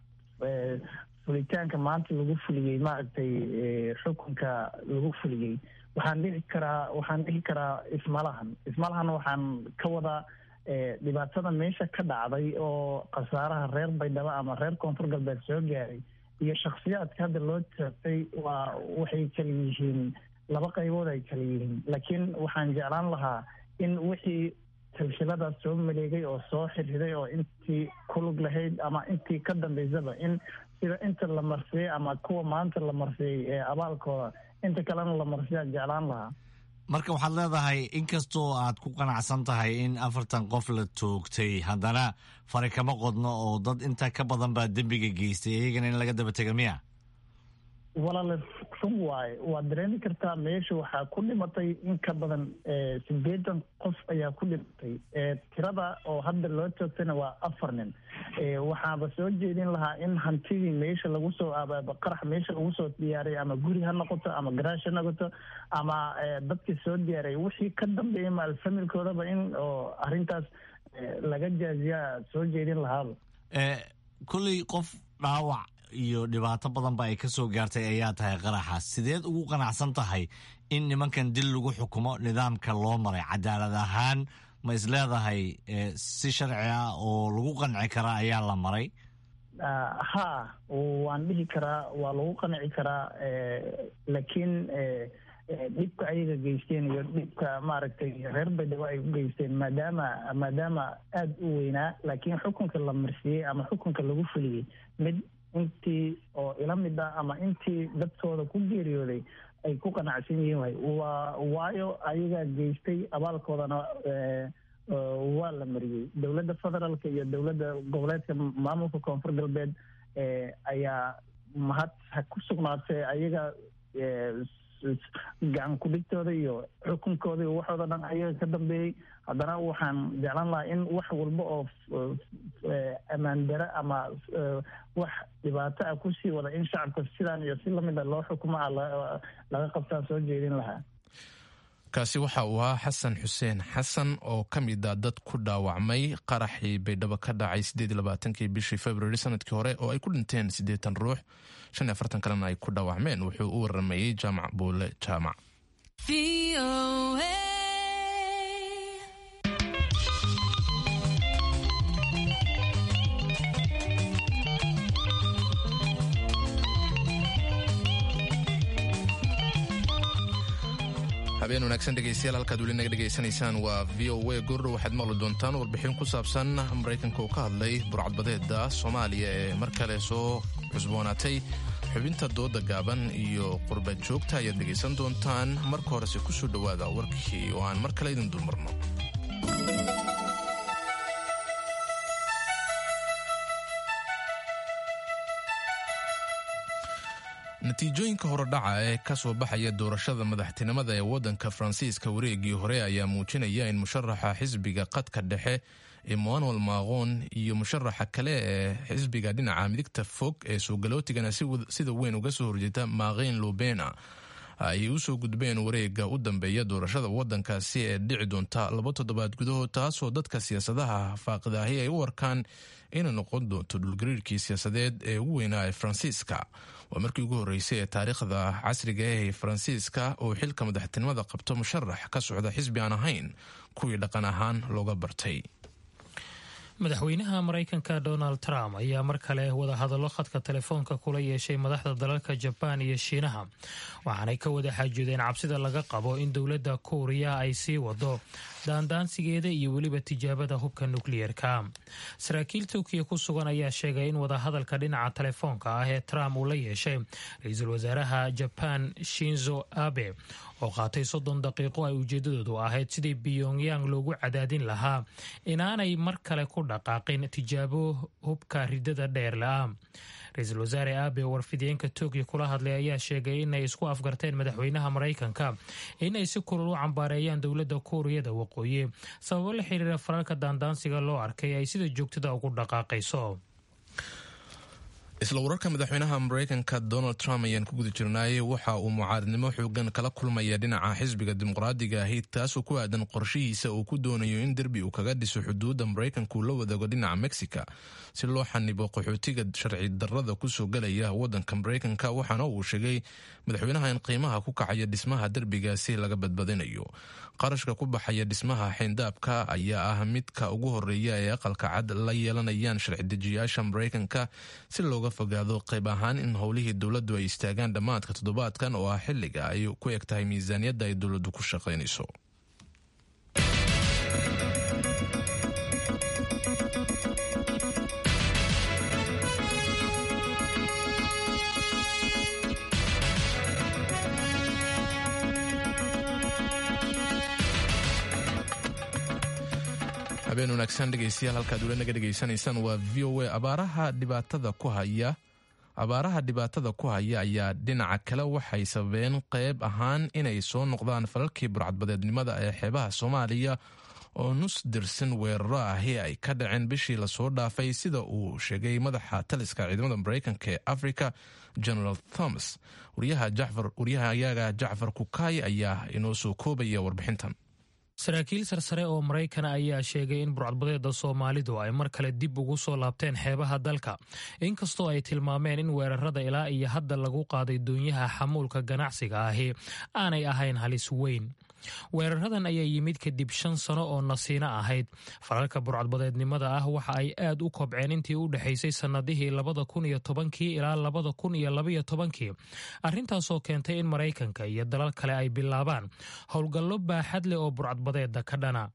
fulitaanka maanta lagu fuliyey maaragtay xukunka lagu fuliyey waxaan dhihi karaa waxaan dhihi karaa ismalahan ismalahan waxaan ka wadaa dhibaatada meesha ka dhacday oo khasaaraha reer baydhabo ama reer koonfur galbeed soo gaaray iyo shakhsiyaadka hadda loo taagtay waa waxay kala yihiin laba qaybood ay kala yihiin laakiin waxaan jeclaan lahaa in wixii silsiladaas soo maleegay oo soo xirxiday oo intii kulug lahayd ama intii ka dambaysaba in sida inta la marsiyey ama kuwa maanta la marsiyey ee abaalkooda inta kalena la marsiyaan jeclaan lahaa marka waxaad leedahay inkastoo aad ku qanacsan tahay in afartan qof la toogtay haddana fari kama qodno oo dad inta ka badan baa dembiga geystay iyagana in laga daba tega miya walaale run waaye waad dareemi kartaa meesha waxaa ku dhimatay in ka badan sideetan qof ayaa ku dhimatay tirada oo hadda loo toogtayna waa afar nin waxaaba soo jeedin lahaa in hantidii meesha lagu soo abaaba qarax meesha lagu soo diyaaray ama guri ha noqoto ama garaash ha noqoto ama dadkii soo diyaaray wixii ka dambeeyay maal familkoodaba in oo arrintaas laga jaaziyaa soo jeedin lahaaba kolley qof dhaawac iyo dhibaato badan ba ay ka soo gaartay ayaa tahay qaraxaas sideed ugu qanacsan tahay in nimankan dil lagu xukumo nidaamka loo maray cadaalad ahaan ma is leedahay si sharci ah oo lagu qanci karaa ayaa la maray ha waan dhihi karaa waa lagu qanci karaa laakiin dhibka ayaga geysteen iyo dhibka maaragtay reer baydhabo ay u geysteen maadaama maadaama aada u weynaa laakiin xukunka la marsiyey ama xukunka lagu fuliyey mid intii oo ila mid ah ama intii dadkooda ku geeriyooday ay ku qanacsan yihiin waay waa waayo ayagaa geystay abaalkoodana waa la mariyey dowladda federaalka iyo dowladda goboleedka maamulka koonfur galbeed ayaa mahad ha ku sugnaatee ayaga gacan kudhigtooda iyo xukunkooda iyo waxooda dhan ayaga ka dambeeyey haddana waxaan jeclaan lahaa in wax walba oo ammaan dare ama wax dhibaato ah kusii wada in shacabka sidaan iyo si lamid a loo xukumo a laga qabtaa soo jeedin lahaa kaasi waxa uu ahaa xasan xuseen xasan oo ka mid a dad ku dhaawacmay qaraxii baydhabo ka dhacay siddeed iyo labaatankii bishii februari sanadkii hore oo ay ku dhinteen siddeetan ruux shan iyo afartan kalena ay ku dhaawacmeen wuxuu u waramayey jaamac buule jaamac habeen wanaagsan dhegeystayaal halkaad weli naga dhegaysanaysaan waa v o a goordhow waxaad maqli doontaan warbixin ku saabsan maraykanka oo ka hadlay burcadbadeeda soomaaliya ee mar kale soo cusboonaatay xubinta dooda gaaban iyo qurbad joogta ayaad dhegaysan doontaan marka horese ku soo dhowaada warkii oo aan mar kale idin dulmarno natiijooyinka horodhaca ee ka soo baxaya doorashada madaxtinimada ee waddanka faransiiska wareegii hore ayaa muujinaya in musharaxa xisbiga qadka dhexe emmanuel macron iyo musharaxa kale ee xisbiga dhinaca midigta fog ee soogalootigana sida weyn uga soo horjeeda marine le pen ay u soo gudbeen wareega u dambeeya doorashada waddankaasi ee dhici doonta laba toddobaad gudahood taasoo dadka siyaasadaha faaqidaahi ay u arkaan inay noqon doonto dhulgariirkii siyaasadeed ee ugu weynaa ee faransiiska waa markii ugu horreysay ee taariikhda casriga ee faransiiska oo xilka madaxtinimada qabto musharax ka socda xisbi aan ahayn kuwii dhaqan ahaan looga bartay madaxweynaha maraykanka donald trump ayaa mar kale wadahadallo khadka telefoonka kula yeeshay madaxda dalalka jabaan iyo shiinaha waxaanay ka wada xaajoodeen cabsida laga qabo in dowladda kuuriya ay sii wado daandaansigeeda iyo weliba tijaabada hubka nukliyeerka saraakiil turkiya ku sugan ayaa sheegay in wadahadalka dhinaca telefoonka ah ee trump uu la yeeshay ra-iisul wasaaraha jabaan shinzo abe oo qaatay soddon daqiiqo ay ujeedadoodu ahayd sidii pyongyang loogu cadaadin lahaa inaanay mar kale ku dhaqaaqin tijaabo hubka ridada dheer la-ah ra-iisul wasaare aabe warfideenka tokyo kula hadlay ayaa sheegay inay isku afgarteen madaxweynaha maraykanka inay si kulul u cambaareeyaan dowladda kuuriyada waqooyi sababo la xiriira fararka daandaansiga loo arkay ay sida joogtada ugu dhaqaaqayso. isla wararka madaxweynaha maraykanka donald trump ayaan ku guda jirnaayey waxa uu mucaaradnimo xoogan kala kulmaya dhinaca xisbiga dimuqraadiga ahi taasoo ku aadan qorshihiisa uu ku doonayo in derbi uu kaga dhiso xuduudda maraykanka uu la wadaago dhinaca mexica si loo xanibo qaxootiga sharci darrada kusoo galaya wadanka maraykanka waxaana uu sheegay madaxweynaha in qiimaha ku kacaya dhismaha derbigaasi laga badbadinayo. qarashka ku baxaya dhismaha xeyndaabka ayaa ah midka ugu horeeya ee aqalka cad la yeelanayaan sharci dejiyaasha maraykanka si looga fogaado qayb ahaan in howlihii dowladdu ay istaagaan dhammaadka toddobaadkan oo ah xilliga ay ku eg tahay miisaaniyadda ay dowladdu ku shaqaynayso. habeen wanaagsan dhegaystayaal halkaad ula naga dhegaysanaysaan waa v o a. abaaraha dhibaatada ku haya abaaraha dhibaatada ku haya ayaa dhinaca kale waxay sababeen qayb ahaan inay soo noqdaan falalkii burcadbadeednimada ee xeebaha soomaaliya oo nus dirsan weeraro ahi ay ka dhaceen bishii lasoo dhaafay sida uu sheegay madaxa taliska ciidamada maraykanka ee africa general thomas. waryahayaga jacfar kukaay ayaa inoo soo koobaya warbixintan. saraakiil sarsare oo Maraykan ayaa sheegay in burcadbadeeda Soomaalidu ay mar kale dib ugu soo laabteen xeebaha dalka inkastoo ay tilmaameen in weerarada ilaa iyo hadda lagu qaaday doonyaha xamuulka ganacsiga ahi aanay ahayn halis weyn. weeraradan ayaa yimid kadib shan sano oo nasiino ahayd. falalka burcadbadeednimada ah waxa ay aad u kobceen intii u dhexaysay sannadihii labada kun iyo tobankii ilaa labada kun iyo labaiyo tobankii arrintaasoo keentay in Maraykanka iyo dalal kale ay bilaabaan howlgallo baaxad leh oo burcadbadeeda ka dhana.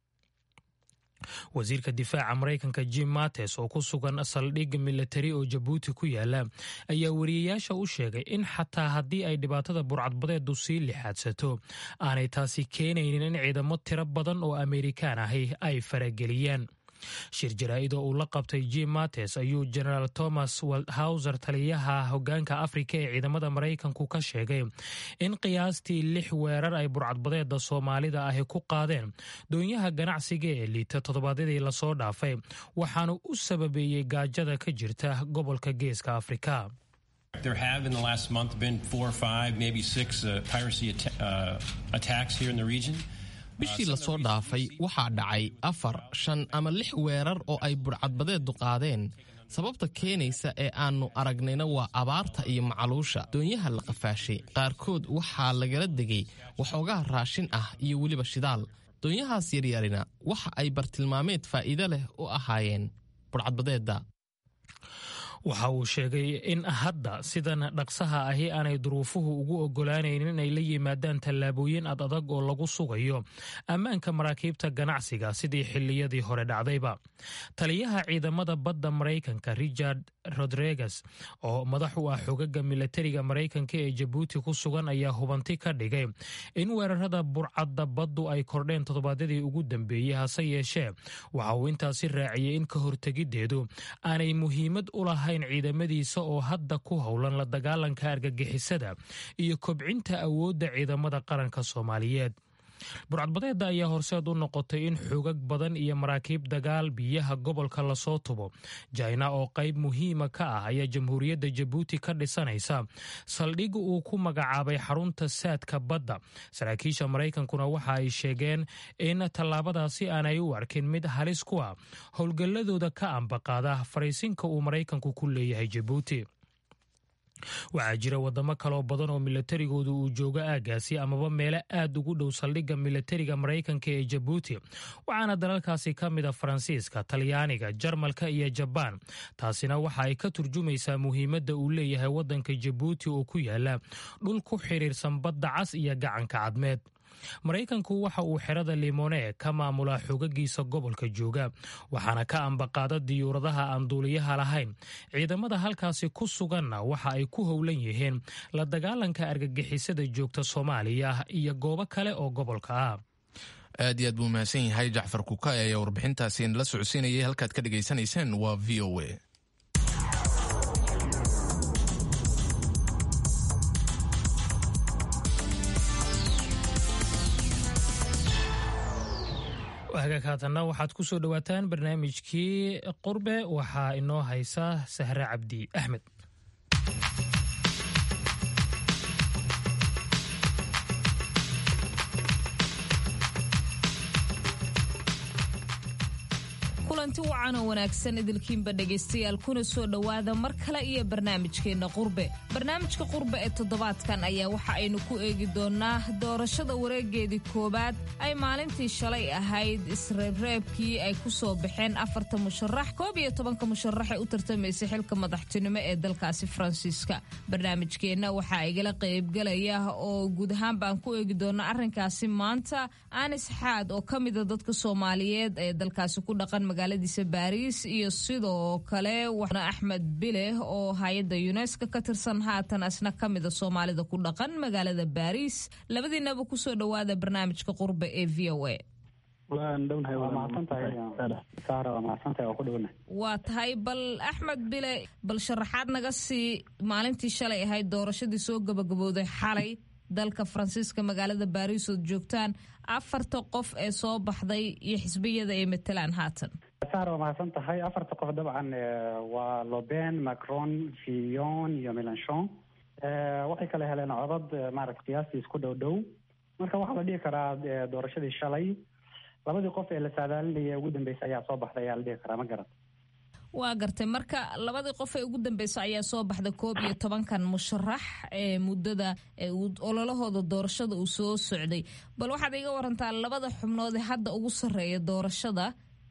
wasiirka difaaca Maraykanka Jim Mattis oo ku sugan saldhig military oo Jabuuti ku yaala ayaa wariyayaasha u sheegay in xataa haddii ay dhibaatada burcadbadeedu sii lixaadsato aanay taasi keenaynin in ciidamo tiro badan oo Amerikaan ahi ay farageliyaan. shir jaraa'id oo uu la qabtay Jim Mattis ayuu General Thomas Waldhauser taliyaha hoggaanka Afrika ee ciidamada Maraykanku ka sheegay in qiyaastii lix weerar ay burcadbadeeda Soomaalida ahi ku qaadeen doonyaha ganacsiga ee liita toddobaadyadii lasoo dhaafay waxaanu u sababeeyey gaajada ka jirta gobolka Geeska Afrika. There have in the last month been four or five, maybe six uh, piracy at- uh, attacks here in the region. bishii lasoo dhaafay waxaa dhacay afar shan ama lix weerar oo ay burcadbadeedu qaadeen. sababta keenaysa ee aannu aragnayna waa abaarta iyo macaluusha. doonyaha la qafaashay qaarkood waxaa lagala degay waxoogaa raashin ah iyo weliba shidaal. doonyahaas yaryarina waxa ay bartilmaameed faa'iido leh u ahaayeen burcadbadeedda. waxa uu sheegay in hadda sidan dhaqsaha ahi aanay duruufuhu ugu ogolaanaynin inay la yimaadaan tallaabooyin ad adag oo lagu sugayo ammaanka maraakiibta ganacsiga sidii xilliyadii hore dhacdayba. taliyaha ciidamada badda Maraykanka Richard Rodriguez oo madax u ah xogaga militariga Maraykanka ee Jabuuti ku sugan ayaa hubanti ka dhigay in weerarada burcadda baddu ay kordheen toddobaadyadii ugu dambeeyey. hase yeeshee waxa uu intaasi raaciyey in ka hortegideedu aanay muhiimad u lahayn ciidamadiisa oo hadda ku howlan la dagaalanka argagixisada iyo kobcinta awoodda ciidamada qaranka Soomaaliyeed. burcadbadeeda ayaa horseed u noqotay in xoogag badan iyo maraakiib dagaal biyaha gobolka lasoo tubo. China oo qayb muhiima ka ah ayaa jamhuuriyadda Jabuuti ka dhisanaysa saldhig uu ku magacaabay xarunta saadka badda. saraakiisha Maraykankuna waxa ay sheegeen in tallaabadaasi aanay u arkin mid halis ku ah howlgalladooda ka ambaqaada fariisinka uu Maraykanku ku leeyahay Jabuuti. waxaa jira wadamo kaloo badan oo milatarigoodu uu joogo aagaasi amaba meelo aad ugu dhow saldhigga milatariga Maraykanka ee Jabuuti waxaana dalalkaasi ka mid a Faransiiska, Talyaaniga, Jarmalka iyo Jabaan. taasina waxa ay ka turjumaysaa muhiimadda uu leeyahay wadanka Jabuuti oo ku yaala dhul ku xiriirsan badda cas iyo gacanka cadmeed. Maraykanku waxa uu xerada Limone ka maamulaa xogagiisa gobolka jooga waxaana ka ambaqaada diyuuradaha aan duuliyaha lahayn. ciidamada halkaasi ku suganna waxa ay ku howlan yihiin la dagaalanka argagixisada joogta Soomaaliya iyo goobo kale oo gobolka ah. aad iyo aad buu mahadsan yahay jacfar kukaay ayaa warbixintaasi la socodsiinayay. halkaad ka dhagaysanayseen waa v o a. hagaag haatanna waxaad ku soo dhowaataan barnaamijkii qurbe waxaa inoo haysa Sahre Cabdi Axmed. kulanti wacan oo wanaagsan idilkiinba dhegaystayaal kuna soo dhowaada mar kale iyo barnaamijkeena qurbe barnaamijka qurbe ee toddobaadkan ayaa waxa aynu ku eegi doonaa doorashada wareegeedii koobaad ay maalintii shalay ahayd isreebreebkii ay ku soo baxeen afarta musharax koob iyo tobanka musharax ee u tartamaysay xilka madaxtinimo ee dalkaasi Faransiiska barnaamijkeena waxaa igala qaybgalaya oo guud ahaan baan ku eegi doonaa arrinkaasi maanta Anis Xaad oo ka mid ah dadka Soomaaliyeed ee dalkaasi ku dhaqan magaaladiisa Paris iyo sidoo kale waxna Axmed Bile oo hay'adda UNESCO ka tirsan haatan asna ka mid ah Soomaalida ku dhaqan magaalada Paris labadiinaba ku soo dhawaada barnaamijka qurbe ee V O A waan dhownahay waa maasantahay saara waa maasantahay oo ku dhownahay waa tahay bal Axmed Bile bal sharaxaad naga sii maalintii shalay ahayd doorashadii soo gabagabowday xalay dalka Faransiiska magaalada Paris oo joogtaan afarta qof ee soo baxday iyo xisbiyada ay matalaan haatan saara waa maasan tahay afarta qof dabcan waa Le Pen, Macron, Fillon iyo Mélenchon waxay kala heleen codad maaragtay qiyaastii isku dhow dhow marka waxaa la dhihi karaa doorashadii shalay labadii qof ee la saadaalinayay ugu dambeysay ayaa soo baxday ayaa la dhihi karaa ma garan waa gartay marka labadii qof ee ugu dambeysay ayaa soo baxday koob iyo tobankan musharax ee muddada ololahooda doorashada uu soo socday bal waxaad iga warantaa labada xubnood ee hadda ugu sarreeya doorashada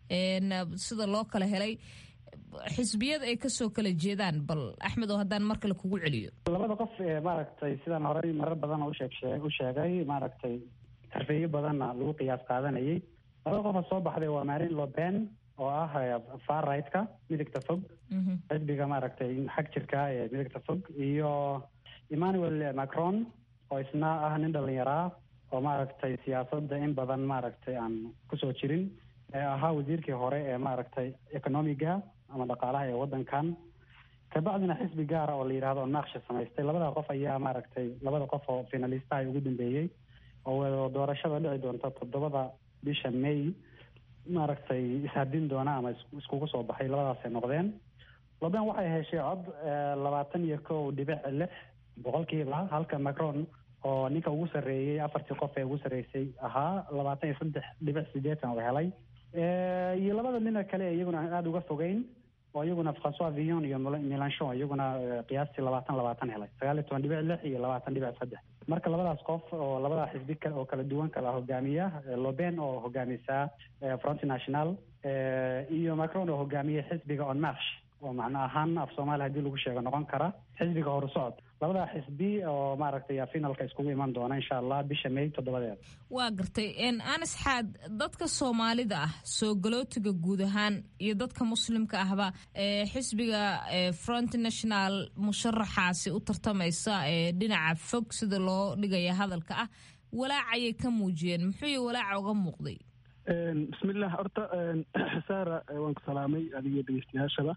sida loo kala helay xisbiyada ay kasoo kala jeedaan bal Axmed oo haddaan mar kale kugu celiyo labada qof ee maaragtay sidaan horey marar badan u sheeg u sheegay maaragtay tarfiyo badan lagu qiyaas qaadanayay labada qof soo baxday waa Marine Le Pen oo ah far right-ka midigta fog xisbiga maaragtay xag jirka ee midigta fog iyo Emmanuel Macron oo isna ah nin dhalinyaro oo maaragtay siyaasadda in badan maaragtay aan kusoo jirin ee ahaa wasiirkii hore ee maaragtay economiga ama dhaqaalaha ee waddankan kabacdina xisbi gaar ah oo la yidhaahdo naqsha samaystay labada qof ayaa maaragtay labada qof oo finalistaha ugu dambeeyey oo doorashada dhici doonta toddobada bisha May maaragtay ishadin doona ama iskugu soo baxay labadaas ay noqdeen Le Pen waxay heshay cod labaatan iyo kow dhibic lix boqolkiiba halka Macron oo ninka ugu sarreeyay afartii qof ee ugu sarreysay ahaa labaatan iyo saddex dhibic sideetan oo helay iyo labada nin kale iyaguna aad uga fogeyn oo iyaguna François Fillon iyo Mélenchon iyaguna qiyaastii labaatan labaatan helay sagaal iyo toban dhibic lix iyo labaatan dhibic saddex marka labadaas qof oo labada xisbi kale oo kala duwan kala hogaamiya Le Pen oo hogaamisa Front National iyo Macron oo hogaamiya xisbiga En Marche oo macna ahaan af Soomaali hadii lagu sheego noqon kara xisbiga Horsocod labada xisbi oo maaragtay finalka iskugu iman doona insha Allah bisha May toddobadeed waa gartay in Anis Xaad dadka Soomaalida ah soo galootiga guud ahaan iyo dadka muslimka ahba ee xisbiga Front National musharaxaasi u tartamaysa ee dhinaca fog sida loo dhigaya hadalka ah walaacay ka muujiyeen muxuu walaac uga muuqday bismillah horta saara waan ku salaamay adiga dhegeystayaashaba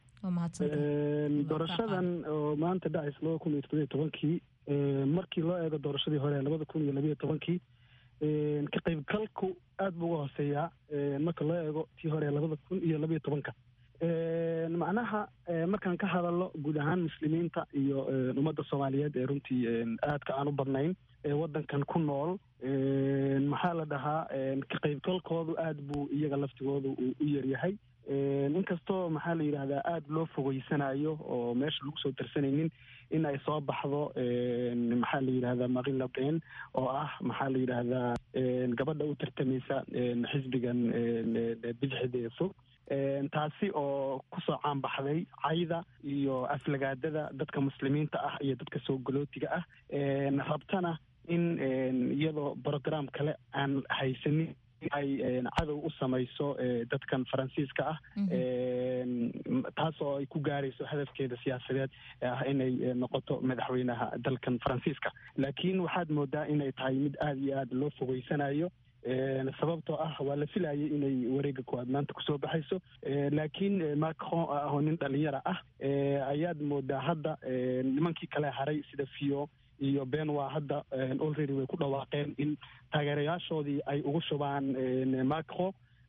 doorashadan oo maanta dhacaysa laba kun iyo toddoba iyo tobankii markii loo eego doorashadii hore labada kun iyo labiyo tobankii ka qaybgalku aad buu uga hooseeyaa marka loo eego tii hore labada kun iyo labiyo tobanka macnaha markaan ka hadalno guud ahaan muslimiinta iyo ummadda Soomaaliyeed ee runtii aadka aan u badnayn ee waddankan ku nool maxaa la dhahaa ka qaybgalkoodu aad buu iyaga laftigoodu u yaryahay inkastoo maxaa la yidhaahdaa aad loo fogeysanayo oo meesha lagu soo darsanaynin in ay soo baxdo maxaa la yidhahdaa Marine Le Pen oo ah maxaa la yidhaahdaa gabadha u tartamaysa xisbigan bidixda fog taasi oo kusoo caanbaxday cayda iyo aflagaadada dadka muslimiinta ah iyo dadka soo galootiga ah rabtana in iyadoo program kale aan haysanin ay cadow u samayso dadkan Faransiiska ah taas oo ay ku gaarayso hadafkeeda siyaasadeed ah inay noqoto madaxweynaha dalkan Faransiiska laakiin waxaad moodaa inay tahay mid aad iyo aad loo fogeysanayo sababtoo ah waa la filayay inay wareega koowaad maanta kusoo baxayso laakiin Macron oo nin dhalinyaro ah ayaad moodaa hadda nimankii kale haray sida Fillon iyo Ben waa hadda already way ku dhawaaqeen in taageerayaashoodii ay ugu shubaan Macron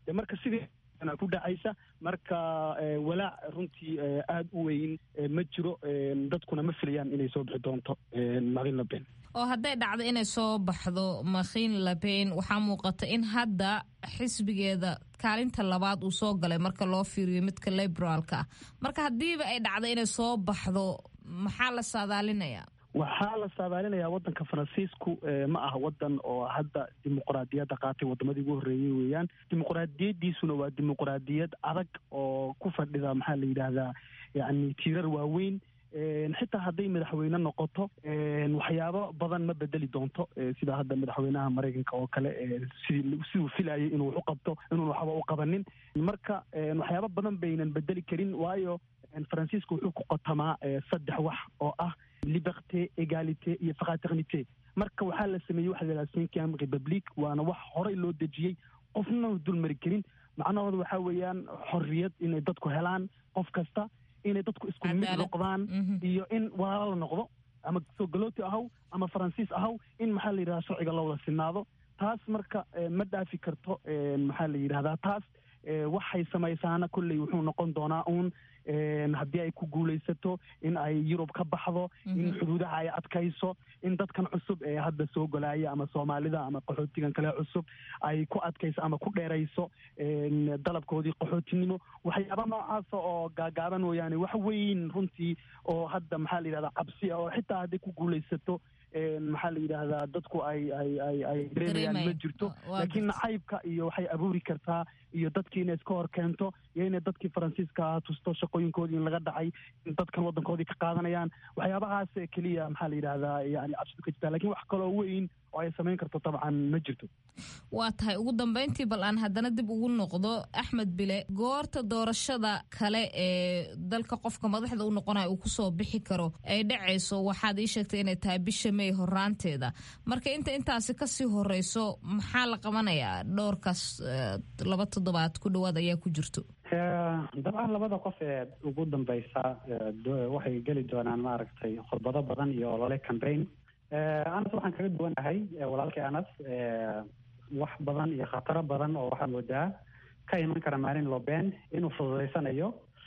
de marka sidii ku dhacaysa marka walaac runtii aada u weyn ma jiro dadkuna ma filayaan inay soo bixi doonto Marine Le Pen. oo hadday dhacdo inay soo baxdo Marine Le Pen waxaa muuqata in hadda xisbigeeda kaalinta labaad uu soo galay marka loo fiiriyo midka liberaalka ah marka haddiiba ay dhacdo inay soo baxdo maxaa la saadaalinayaa? waxaa la saadaalinayaa wadanka faransiisku ma aha wadan oo hadda dimuqraadiyadda qaatay wadamadii ugu horreeyey weeyaan. dimuqraadiyadiisuna waa dimuqraadiyad adag oo ku fadhida maxaa la yidhaahdaa yani tiirar waaweyn. xitaa hadday madaxweyne noqoto waxyaabo badan ma bedeli doonto sida hadda madaxweynaha Mareykanka oo kale sidii siduu filayay inuu wax u qabto inuu waxba u qabanin. marka waxyaabo badan baynan bedeli karin waayo faransiisku wuxuu ku qotamaa saddex wax oo ah liberté égalité iyo fraternité. marka waxaa la sameeyey waxa la yidhahdaa cinquième république waana wax horey loo dejiyey qofna uu dul mari karin. macnahooda waxaa weeyaan xorriyad inay dadku helaan qof kasta inay dadku isku mid noqdaan iyo in walaalo la noqdo ama soo galooti ahaw ama faransiis ahaw in maxaa la yidhahdaa sharciga loo wada sinaado. taas marka ma dhaafi karto maxaa la yidhahdaa taas waxay samaysaana kolley wuxuu noqon doonaa uun haddii ay ku guulaysato in ay Yurub ka baxdo in xuduudaha ay adkayso in dadkan cusub ee hadda soo golaya ama Soomaalida ama qaxootigan kale cusub ay ku adkayso ama ku dheerayso dalabkoodii qaxootinimo. waxyaaba noocaas oo gaagaaban weeyaan wax weyn runtii oo hadda maxaa la yidhahdaa cabsi oo xitaa hadday ku guulaysato maxaa la yidhaahdaa dadku ay ay ay ay dareemayaan ma jirto. laakiin nacaybka iyo waxay abuuri kartaa iyo dadkii inay iska hor keento iyo inay dadkii faransiiska tusto shaqooyinkoodii in laga dhacay in dadkan waddankoodii ka qaadanayaan waxyaabahaas keliya maxaa la yidhaahdaa yani cabsidu ka jirtaa laakiin wax kaloo weyn oo ay samayn karto dabcan ma jirto. waa tahay ugu dambeyntii bal aan haddana dib ugu noqdo Axmed Bile goorta doorashada kale ee dalka qofka madaxda u noqonaya uu kusoo bixi karo ay dhacayso waxaad ii sheegtay inay tahay bisha May horaanteeda marka inta intaasi kasii horeyso maxaa la qabanayaa dhowrkaas laba toddobaad ku dhawaad ayaa ku jirto? dabcan labada qof ee ugu dambeysa waxay geli doonaan maaragtay khudbado badan iyo olole campaign. anas waxaan kaga duwanahay walaalkii anas wax badan iyo khataro badan oo waxaa moodaa ka iman kara Marine Le Pen inuu fududaysanayo.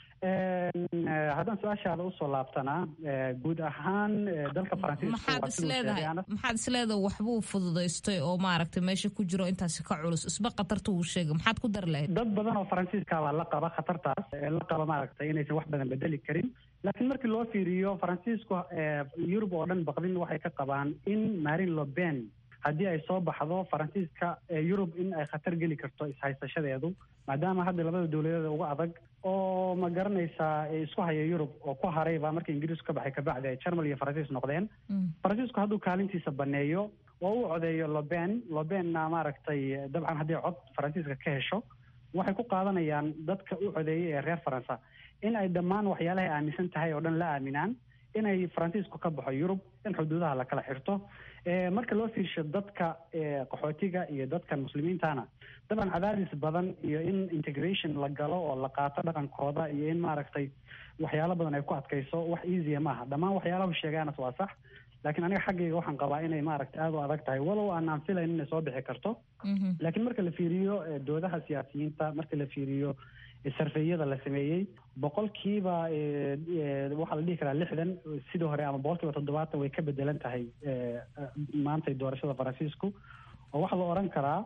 haddaan su-aashaada usoo laabtanaa guud ahaan dalka faransiiska maxaad isleedahay maxaad isleedahay waxbuu fududaystay oo maaragtay meesha ku jiro intaasi ka culus isba khatarta uu sheegay maxaad ku dar lahayd? dad badan oo faransiiska baa la qaba khatartaas la qaba maaragtay inaysan wax badan bedeli karin laakiin markii loo fiiriyo faransiisku Yurub oo dhan baqdin waxay ka qabaan in Marine Le Pen haddii ay soo baxdo faransiiska Yurub in ay khatar geli karto ishaysashadeedu maadaama hadda labada dowladeed ugu adag oo ma garanaysaa isku haya Yurub oo ku haray baa markii Ingiriisku ka baxay ka bacdi ay Germany iyo Faransiis noqdeen. faransiisku hadduu kaalintiisa baneeyo oo uu codeeyo Le Pen Le Penna maaragtay dabcan haddii cod faransiiska ka hesho waxay ku qaadanayaan dadka u codeeyay ee reer Faransa in ay dhammaan waxyaalaha ay aaminsan tahay oo dhan la aaminaan inay faransiisku ka baxo Yurub in xuduudaha la kala xirto. marka loo fiirsho dadka qaxootiga iyo dadka muslimiintana dabcan cadaadis badan iyo in integration la galo oo la qaato dhaqankooda iyo in maaragtay waxyaalo badan ay ku adkayso wax easy maaha. dhammaan waxyaalaha sheegaanas waa sax laakiin aniga xaggayga waxaan qabaa inay maaragtay aada u adag tahay walow aanaan filayn inay soo bixi karto. laakiin marka la fiiriyo doodaha siyaasiyiinta marka la fiiriyo sarfeeyada la sameeyey boqolkiiba waxaa la dhihi karaa lixdan sidii hore ama boqolkiiba toddobaatan way ka bedelan tahay maantay doorashada faransiisku oo waxaa la oran karaa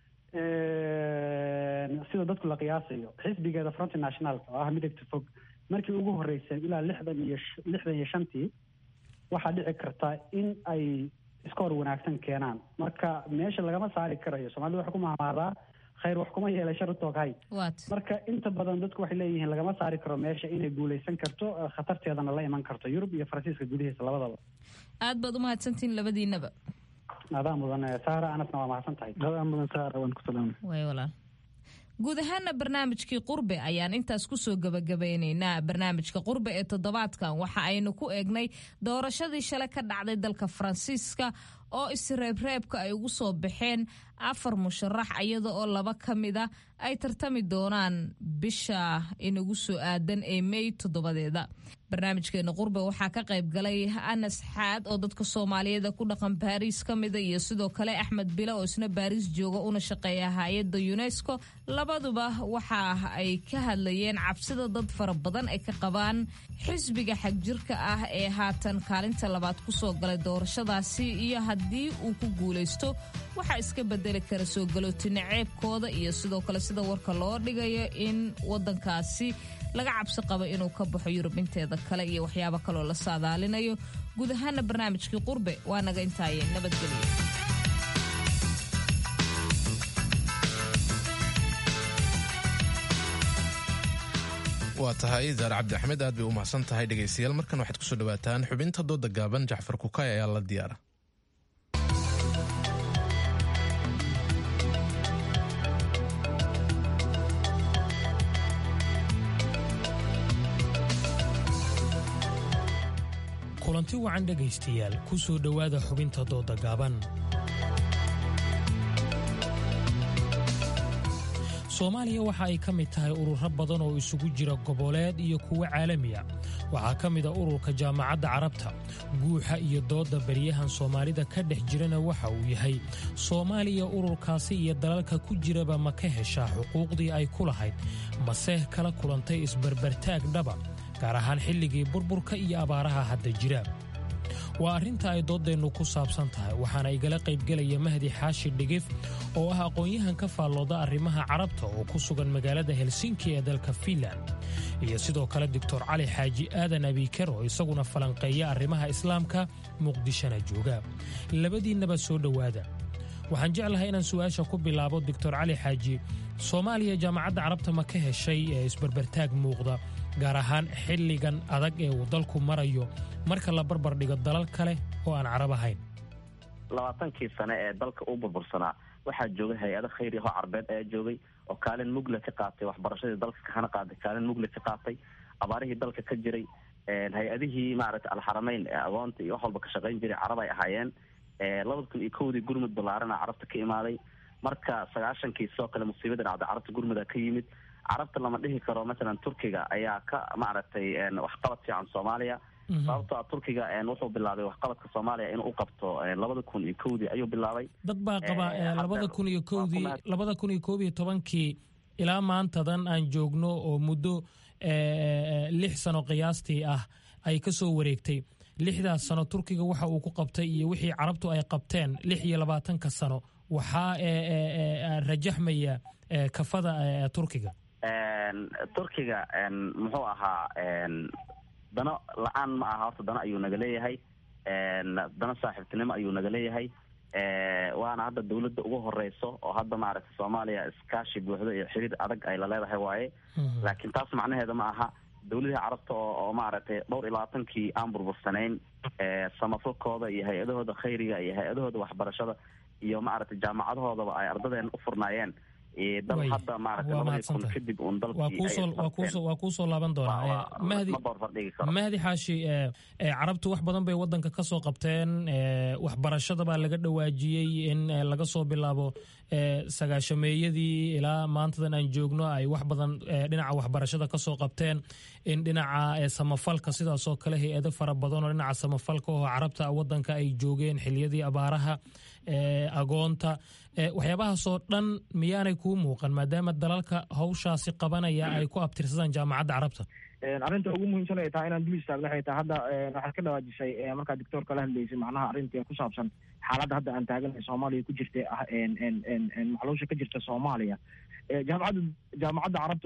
sida dadku la qiyaasayo xisbigeeda Front National oo ah midagta fog markii ugu horeysay ilaa lixdan iyo lixdan iyo shantii waxaa dhici karta in ay iskoor wanaagsan keenaan marka meesha lagama saari karayo. Soomaalidu waxay ku mahmaadaa khayr wax kuma yeelay shar tooghay marka inta badan dadku waxay leeyihiin lagama saari karo meesha inay guuleysan karto khatarteedana la iman karto Yurub iyo Faransiiska gudihiisa labadaba. aad baad u mahadsantiin labadiinaba. adaa mudan Sahra Anasna waa mahadsantahay. adaa mudan Sahra waan ku salaamay. way walaal guud ahaana barnaamijkii qurbe ayaan intaas kusoo gabagabeynaynaa. barnaamijka qurbe ee toddobaadkan waxa aynu ku eegnay doorashadii shalay ka dhacday dalka Faransiiska oo isreebreebka ay ugu soo baxeen afar musharax iyada oo laba ka mida ay tartami doonaan bisha inagu soo aadan ee May toddobadeeda. barnaamijkeena qurbe waxaa ka qayb galay Anas Xaad oo dadka Soomaaliyeed ku dhaqan Paris kamid iyo sidoo kale Axmed Bila oo isna Paris jooga una shaqeeya hay'adda UNESCO labaduba waxa ay ka hadlayeen cabsida dad fara badan ay ka qabaan xisbiga xagjirka ah ee haatan kaalinta labaad ku soo galay doorashadaasi iyo haddii uu ku guuleysto waxa iska bedeli kara soo galootina ceebkooda iyo sidoo kale sida warka loo dhigayo in wadankaasi laga cabsi qabo inuu ka baxo Yurub inteeda kale iyo waxyaabo kale oo la saadaalinayo guud ahaan barnaamijkii qurbe waa naga intaayeen nabadgelyo waa tahay Zaar Cabdi Axmed aad bay u mahadsan tahay dhegeystayaal markan waxaad ku soo dhawaataan xubinta dooda gaaban Jaxfar Kukay ayaa la diyaara kulanti wacan dhegaystayaal ku soo dhowaada xubinta dooda gaaban Soomaaliya waxa ay ka mid tahay ururo badan oo isugu jira goboleed iyo kuwa caalami ah waxaa ka mid ah ururka jaamacadda carabta guuxa iyo dooda bariyahan Soomaalida ka dhex jirana waxa uu yahay Soomaaliya ururkaasi iyo dalalka ku jiraba ma ka heshaa xuquuqdii ay ku lahayd mase kala kulantay isbarbartaag dhaba gaar ahaan xilligii burburka iyo abaaraha hadda jira waa arrinta ay doodeennu ku saabsan tahay waxaana igala qaybgelaya Mahdi Xaashi Dhigif oo ah aqoon-yahan ka faallooda arrimaha carabta oo ku sugan magaalada Helsinki ee dalka Finland iyo sidoo kale Doctor Cali Xaaji Aadan Abiikar oo isaguna falanqeeya arrimaha islaamka Muqdishona jooga labadiinaba soo dhowaada waxaan jeclahay inaan su'aasha ku bilaabo Doctor Cali Xaaji Soomaaliya jaamacadda carabta ma ka heshay isbarbartaag muuqda gaar ahaan xilligan adag ee uu dalku marayo marka la barbar dhigo dalal kale oo aan carab ahayn labaatankii sane ee dalka u burbursanaa waxaa joogay hay-ado khayri ah oo carbeed ayaa joogay oo kaalin mugle ka qaatay waxbarashadii dalka kahana qaaday kaalin mugle ka qaatay abaarihii dalka ka jiray hay-adihii maaragtay alxarameyn ee agoonta iyo wax walba ka shaqayn jiray carab ay ahaayeen labada kun iyo kowdii gurmud ballaarana carabta ka imaaday marka sagaashankii sidoo kale musiibada dhacday carabta gurmuda ka yimid carabta lama dhihi karo masalan turkiga ayaa ka maaragtay waxqabad fiican Soomaaliya sababtoo ah turkiga wuxuu bilaabay waxqabadka Soomaaliya inuu u qabto labada kun iyo kowdii ayuu bilaabay dad baa qaba labada kun iyo kowdii labada kun iyo koob iyo tobankii ilaa maantadan aan joogno oo muddo lix sano qiyaastii ah ay ka soo wareegtay lixdaas sano turkiga waxa uu ku qabtay iyo wixii carabtu ay qabteen lix iyo labaatanka sano waxaa rajaxmaya kafada turkiga turkiga muxuu ahaa dano la-aan ma aha horta dano ayuu naga leeyahay dano saaxiibtinimo ayuu naga leeyahay waana hadda dawladda ugu horeyso oo hadda maaragtay Soomaaliya iskaashi buuxda iyo xiriir adag ay la leedahay waaye laakiin taas macnaheedu ma aha dawladda carabta oo maaragtay dhowr iyo labaatankii aan burbursanayn samafalkooda iyo hay-adahooda khayriga iyo hay-adahooda waxbarashada iyo maaragtay jaamacadahoodaba ay ardadeen u furnaayeen dal hadda maaragtay labadii kun kadib uun dalkii waa kuu soo laaban doonaa Mahdi Xaashi carabtu wax badan bay wadanka ka soo qabteen waxbarashada baa laga dhawaajiyey in laga soo bilaabo sagaashameeyadii ilaa maantadan aan joogno ay wax badan dhinaca waxbarashada ka soo qabteen in dhinaca samafalka sidaasoo kale hay-ado fara badan oo dhinaca samafalka oo carabta wadanka ay joogeen xiliyadii abaaraha agoonta waxyaabahaasoo dhan miyaanay kuu muuqan maadaama dalalka hawshaasi qabanaya ay ku abtirsadaan jaamacadda carabta arrinta ugu muhiimsan ay tahay inaan dul istaagno waxay tahay hadda waxaad ka dhawaajisay markaa doctoorka la hadlaysay macnaha arrintii ku saabsan xaaladda hadda aan taaganay Soomaaliya ku jirtay ah macluusha ka jirta Soomaaliya jaamacadda jaamacadda carabtu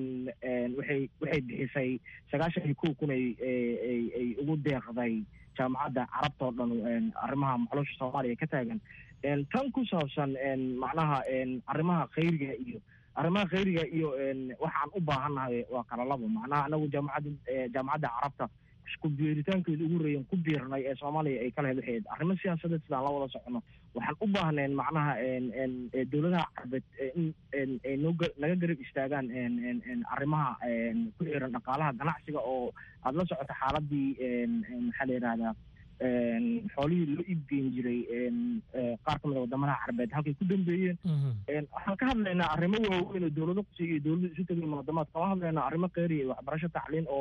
waxay waxay bixisay sagaashan iyo kow kun ay ay ugu deeqday jaamacadda carabta oo dhan arrimaha macluusha Soomaaliya ka taagan tan ku saabsan macnaha arrimaha khayriga iyo arrimaha khayriga iyo waxaan u baahannahay waa kala labo macnaha anagu jaamacadda jaamacadda carabta ku biiritaankeedu ugu horeeyeen ku biirnay ee Soomaaliya ay kala helayeen arrimo siyaasadeed sidaan la wada socono waxaan u baahneen macnaha dawladaha carbeed in ay naga garab istaagaan arrimaha ku xiran dhaqaalaha ganacsiga oo aad la socoto xaaladii maxaa la yidhahdaa xoolihii loo iibgeyn jiray qaar ka mid a wadamadaha carbeed halkay ku dambeeyeen waxaan ka hadlaynaa arrimo waaweyn oo dawlado qusiya iyo dawlada isu tegay munaadamaad kama hadlaynaa arrimo khayri iyo waxbarasho tacliin oo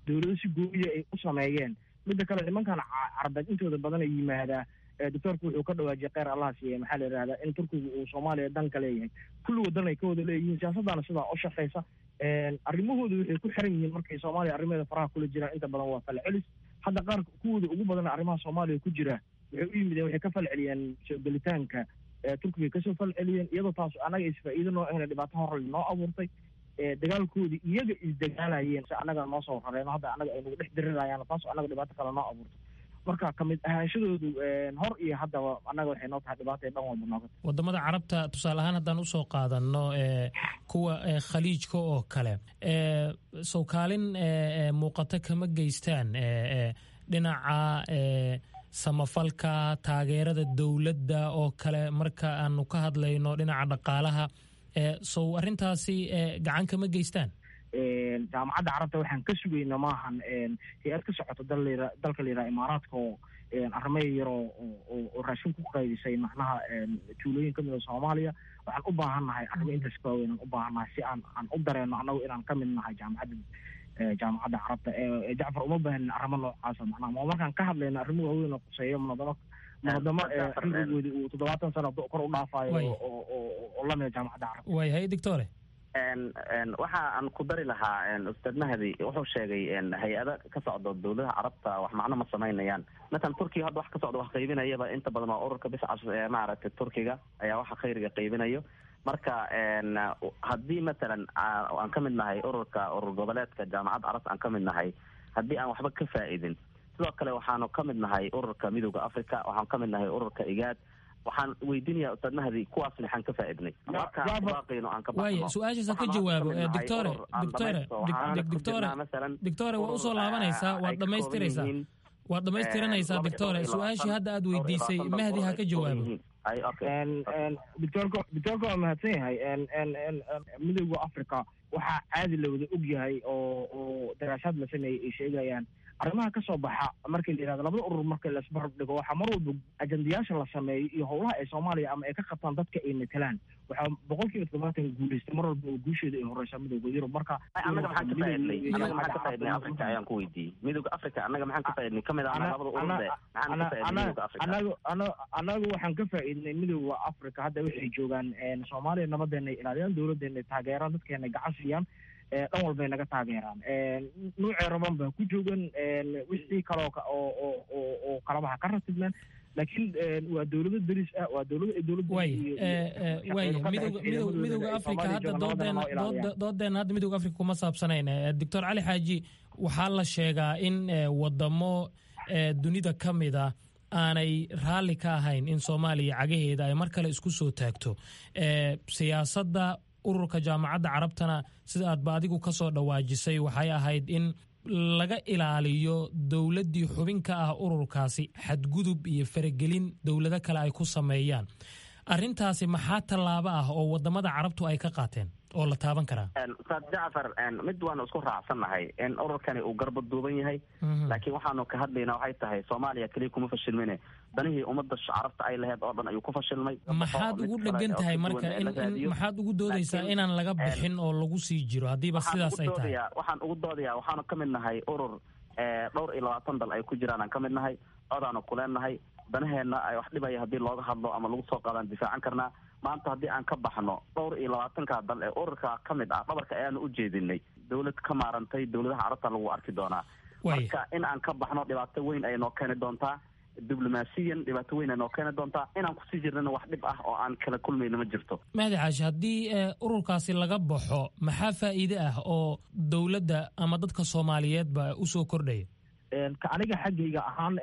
dowlado si gooyiya ay u sameeyeen. midda kale nimankan carbeed intooda badan ay yimaadaa doctorku wuxuu ka dhawaajiyay kheyr allah siiye maxaa la yidhahdaa in turkigu uu soomaaliya danka leeyahay kulli wadan ay ka wada leeyihiin siyaasaddaana sidaa u shaqaysa arrimahooda waxay ku xiran yihiin markay soomaaliya arrimaheeda faraha kula jiraan inta badan waa falcelis hadda qaar kuwooda ugu badan arrimaha soomaaliya ku jira waxay u yimideen waxay ka falceliyeen soo gelitaanka turkiga kasoo falceliyeen iyadoo taas annaga isfaa'iido noo ahna dhibaato hor noo abuurtay dagaalkoodii iyaga isdagaalayeen si annaga noo soo rareeno hadda annaga ay nagu dhex dirirayaan taas annaga dhibaato kale noo abuurtay marka kamid ahaanshadoodu hor iyo haddaba annaga waxay noo tahay dhibaato dhan walba nooga wadamada carabta tusaale ahaan haddaan usoo qaadano kuwa khaliijka oo kale sow kaalin muuqato kama geystaan dhinaca samafalka taageerada dowladda oo kale marka aanu ka hadlayno dhinaca dhaqaalaha sow arrintaasi gacan kama geystaan jaamacadda carabta waxaan ka sugayna maahan hay-ad ka socoto dalka la yidhaha imaaraadka oo arrimaha yaroo oo raashin ku qaydisay macnaha tuulooyin ka mid a soomaaliya waxaan u baahan nahay arrimo intaas ka waaweyn aan u baahan nahay si aan aan u dareeno annagu inaan ka mid nahay jaamacadda jaamacadda carabta jacfar uma baahanin arrimo noocaasa macnaha ma markaan ka hadlayna arrimo waaweyn oo quseeyo munadamo munadamo cimrigoodii uu toddobaatan sano kor u dhaafayo oo lamida jaamacadda carabta way hay doctore waxa aan ku dari lahaa ustaad mahdi wuxuu sheegay hay-ada ka socdo dowladaha carabta wax macno ma samaynayaan masalan turkiga hadda wax ka socdo wax qaybinayaba inta badan waa ururka biscas ee maaragtay turkiga ayaa waxa khayriga qaybinayo marka haddii masalan aan ka mid nahay ururka urur goboleedka jaamacadda carabta aan ka mid nahay haddii aan waxba ka faa'idin sidoo kale waxaanu ka mid nahay ururka midowda africa waxaan ka mid nahay ururka igaad waxaan weydiinayaa ustaad mahdi kuwaas maxaan ka faaidnay waaya su-aashaas ka jawaabo doctore doctore doctore doctore waa usoo laabanaysaa waad dhamaystiraysaa waad dhamaystiranaysaa doctore su-aashii hadda aad weydiisay mahdi ha ka jawaabo doctorka doctorka waa mahadsan yahay midowda africa waxaa caadi la wada og yahay oo oo daraasaad la sameeyey ay sheegayaan arrimaha ka soo baxa markii la yidhahdo labada urur marka la isbarab dhigo waxaa mar walba ajandayaasha la sameeyo iyo howlaha ay soomaaliya ama ay ka qabtaan dadka ay matelaan waxaa boqolkiiba toddobaatan guulaystay mar walba oo guusheeda ay horeysaa midowda yurub marka annaga maxaan ka faaidnay annaga maxaan ka faaidnay africa ayaan ku weydiiyey midowda africa annaga maxaan ka faaidnay kamid ah labada ururde maxaan ka faaidnay midowda africa anaga anaga waxaan ka faaidnay midowda africa hadda waxay joogaan soomaaliya nabadeena ay ilaaliyaan dowladeena ay taageeraan dadkeena gacan siiyaan dhan walbay naga taageeraan nuucee raban baa ku joogan wixii kaloo oo oo kalabaha ka ratibnaan laakiin waa dowlado deris ah waa dowlado ay dowladda way way midowga midowga africa hadda doodeena doodeena hadda midowga africa kuma saabsanayn doctor cali xaaji waxaa la sheegaa in wadamo dunida ka mid a aanay raalli ka ahayn in soomaaliya cagaheeda ay mar kale isku soo taagto siyaasadda ururka jaamacadda carabtana sida aadba adigu ka soo dhawaajisay waxay ahayd in laga ilaaliyo dowladdii xubin ka ah ururkaasi xadgudub iyo faragelin dowlado kale ay ku sameeyaan arrintaasi maxaa tallaabo ah oo wadamada carabtu ay ka qaateen oo la taaban karaa ustaad jacfar mid waanu isku raacsannahay in ururkani uu garba duuban yahay laakiin waxaanu ka hadlaynaa waxay tahay soomaaliya keliya kuma fashilmine danihii ummadda carabta ay laheyd oo dhan ayuu ku fashilmay maxaad ugu dhegan tahay marka in maxaad ugu doodaysaa inaan laga bixin oo lagu sii jiro haddiiba sidaas ay tahay waxaan ugu doodayaa waxaanu ka mid nahay urur dhowr iyo labaatan dal ay ku jiraan aan ka mid nahay codaanu kuleennahay danaheenna ay wax dhibaya haddii looga hadlo ama lagu soo qaadaan difaacan karnaa maanta haddii aan ka baxno dhowr iyo labaatanka dal ee ururka ka mid ah dhabarka ayaanu u jeedinay dowlad ka maarantay dowladaha carabta lagu arki doonaa marka in aan ka baxno dhibaato weyn ay noo keeni doontaa diblomaasiyan dhibaato weyn ay noo keeni doontaa inaan kusii jirnana wax dhib ah oo aan kala kulmayna ma jirto mahdi caashi haddii ururkaasi laga baxo maxaa faa'iide ah oo dowladda ama dadka soomaaliyeedba usoo kordhaya ka aniga xaggayga ahaan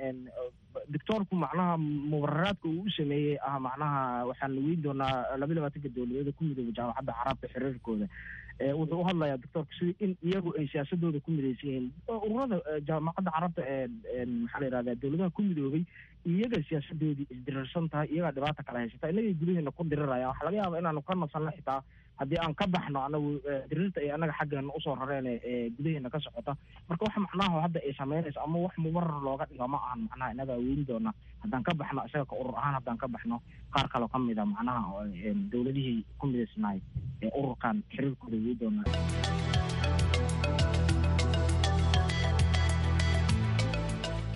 doctorku macnaha mubararaadka uu u sameeyey ah macnaha waxaan weyn doonaa laba labaatanka dowladeeda ku midooba jaamacadda carabta xiriirkooda wuxuu u hadlayaa doctorku sida in iyagu ay siyaasadooda ku midaysan yihiin ururada jaamacadda carabta maxaa la yihahdaa dowladaha ku midoobay iyaga siyaasadoodii isdirirsan tahay iyagaa dhibaata kala haysata inagay gudaheena ku diriraya waxa laga yaaba inaanu ka nasanno xitaa haddii aan ka baxno anagu dirirta ay anaga xaggeena usoo rareen gudaheena ka socota marka wax macnaha hadda ay samaynayso ama wax mubarar looga dhigo ma ahan macnaha inaga weyn doona haddaan ka baxno isaga ka urur ahaan haddaan ka baxno qaar kaloo ka mid a macnaha dowladihii ku midaysnaay ee ururkan xiriirkooda weyn doona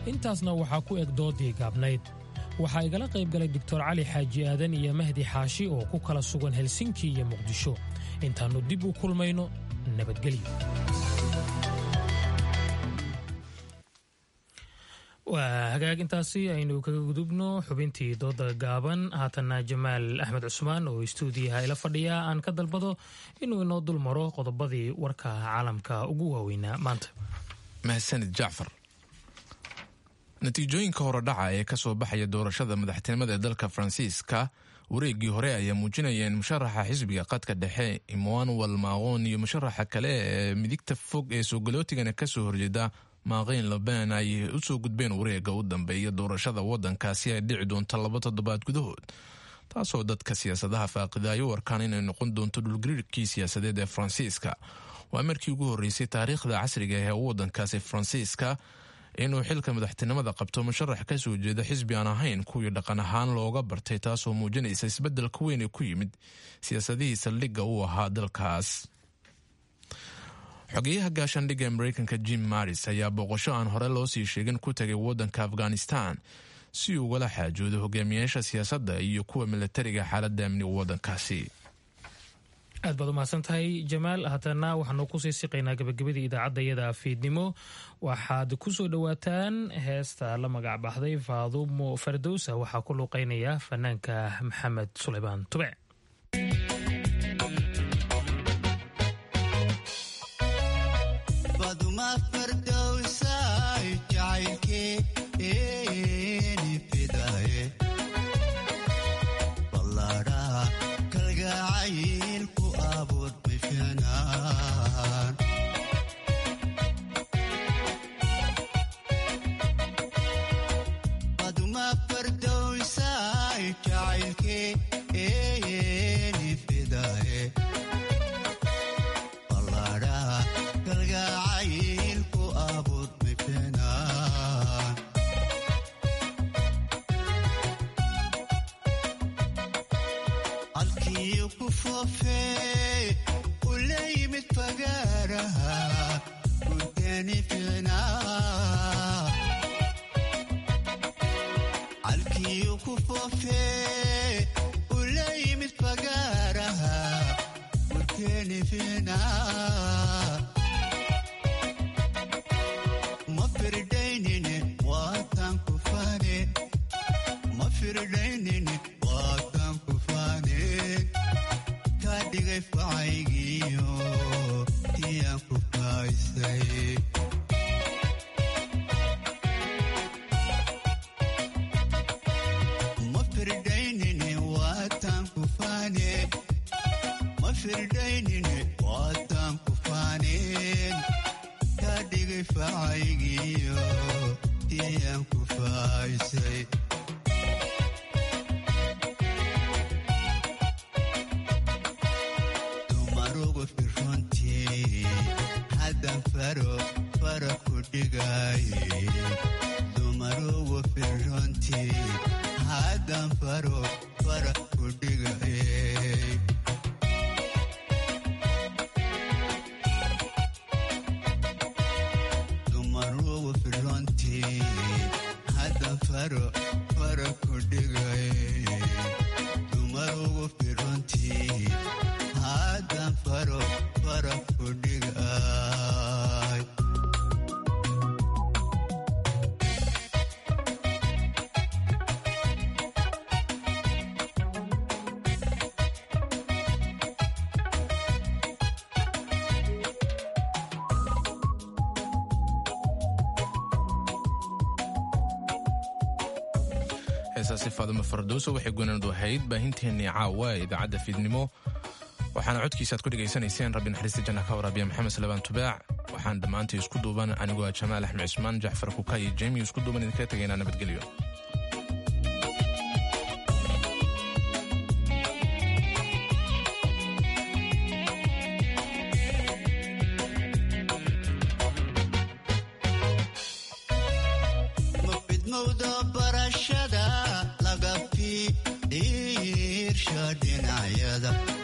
intaasna waxaa ku eg doodii gaabnayd waxaa igala qayb galay doctor cali xaaji aadan iyo mahdi xaashi oo ku kala sugan helsinki iyo muqdisho intaannu dib u kulmayno nabadgelyo. waa hagaag intaasi aynu kaga gudubno xubintii dooda gaaban haatanna jamaal axmed cusmaan oo istuudiyaha ila fadhiya aan ka dalbado inuu inoo dul maro qodobadii warka caalamka ugu waaweynaa maanta. mahadsanid jacfar. natiijooyinka horodhaca ee ka soo baxaya doorashada madaxtinimada ee dalka faransiiska wareegii hore ayaa muujinaya in musharaxa xisbiga qadka dhexe emmanuel macron iyo musharaxa kale ee midigta fog ee soogolootigana ka soo horjeeda Marine Le Pen ay u soo gudbeen wareegga u dambeeya doorashada waddankaasi ay dhici doonto laba toddobaad gudahood, taasoo dadka siyaasadaha faaqida ay u arkaan inay noqon doonto dhulgariirkii siyaasadeed ee faransiiska. waa markii ugu horreysay taariikhda casriga ee waddankaasi faransiiska inuu xilka madaxtinimada qabto musharax ka soo jeeda xisbi aan ahayn kuwii dhaqan ahaan looga bartay, taasoo muujinaysa isbeddelka weyn ee ku yimid siyaasadihii saldhigga u ahaa dalkaas. xogeyaha gaashaandhigga mareykanka Jim Mattis ayaa booqasho aan hore loo sii sheegin ku tagay waddanka Afghanistan si uu ugala xaajoodo hogaamiyaasha siyaasadda iyo kuwa milatariga xaaladda amniga waddankaasi. aad baad u mahadsan tahay jamaal. haatana waxaanu kusii siqaynaa gabagabadii idaacadayada fiidnimo. waxaad ku soo dhowaataan heesta la magac baxday faadumo fardowsa, waxaa ku luuqeynaya fanaanka maxamed suleymaan tube. heesaasi faadumo fardowso waxay goonadu ahayd baahinteennii caawa ee idaacadda fiidnimo. waxaana codkiisa aad ku dhegaysanayseen rabbi naxariista janna ka waraabiya maxamed salebaan tubaac. waxaan dhammaantii isku duuban anigoo jamaal axmed cismaan, jacfar kuka iyo jemi isku duuban idinkaga tegaynaa nabadgelyo. barashada laga fiirsha dhinacyada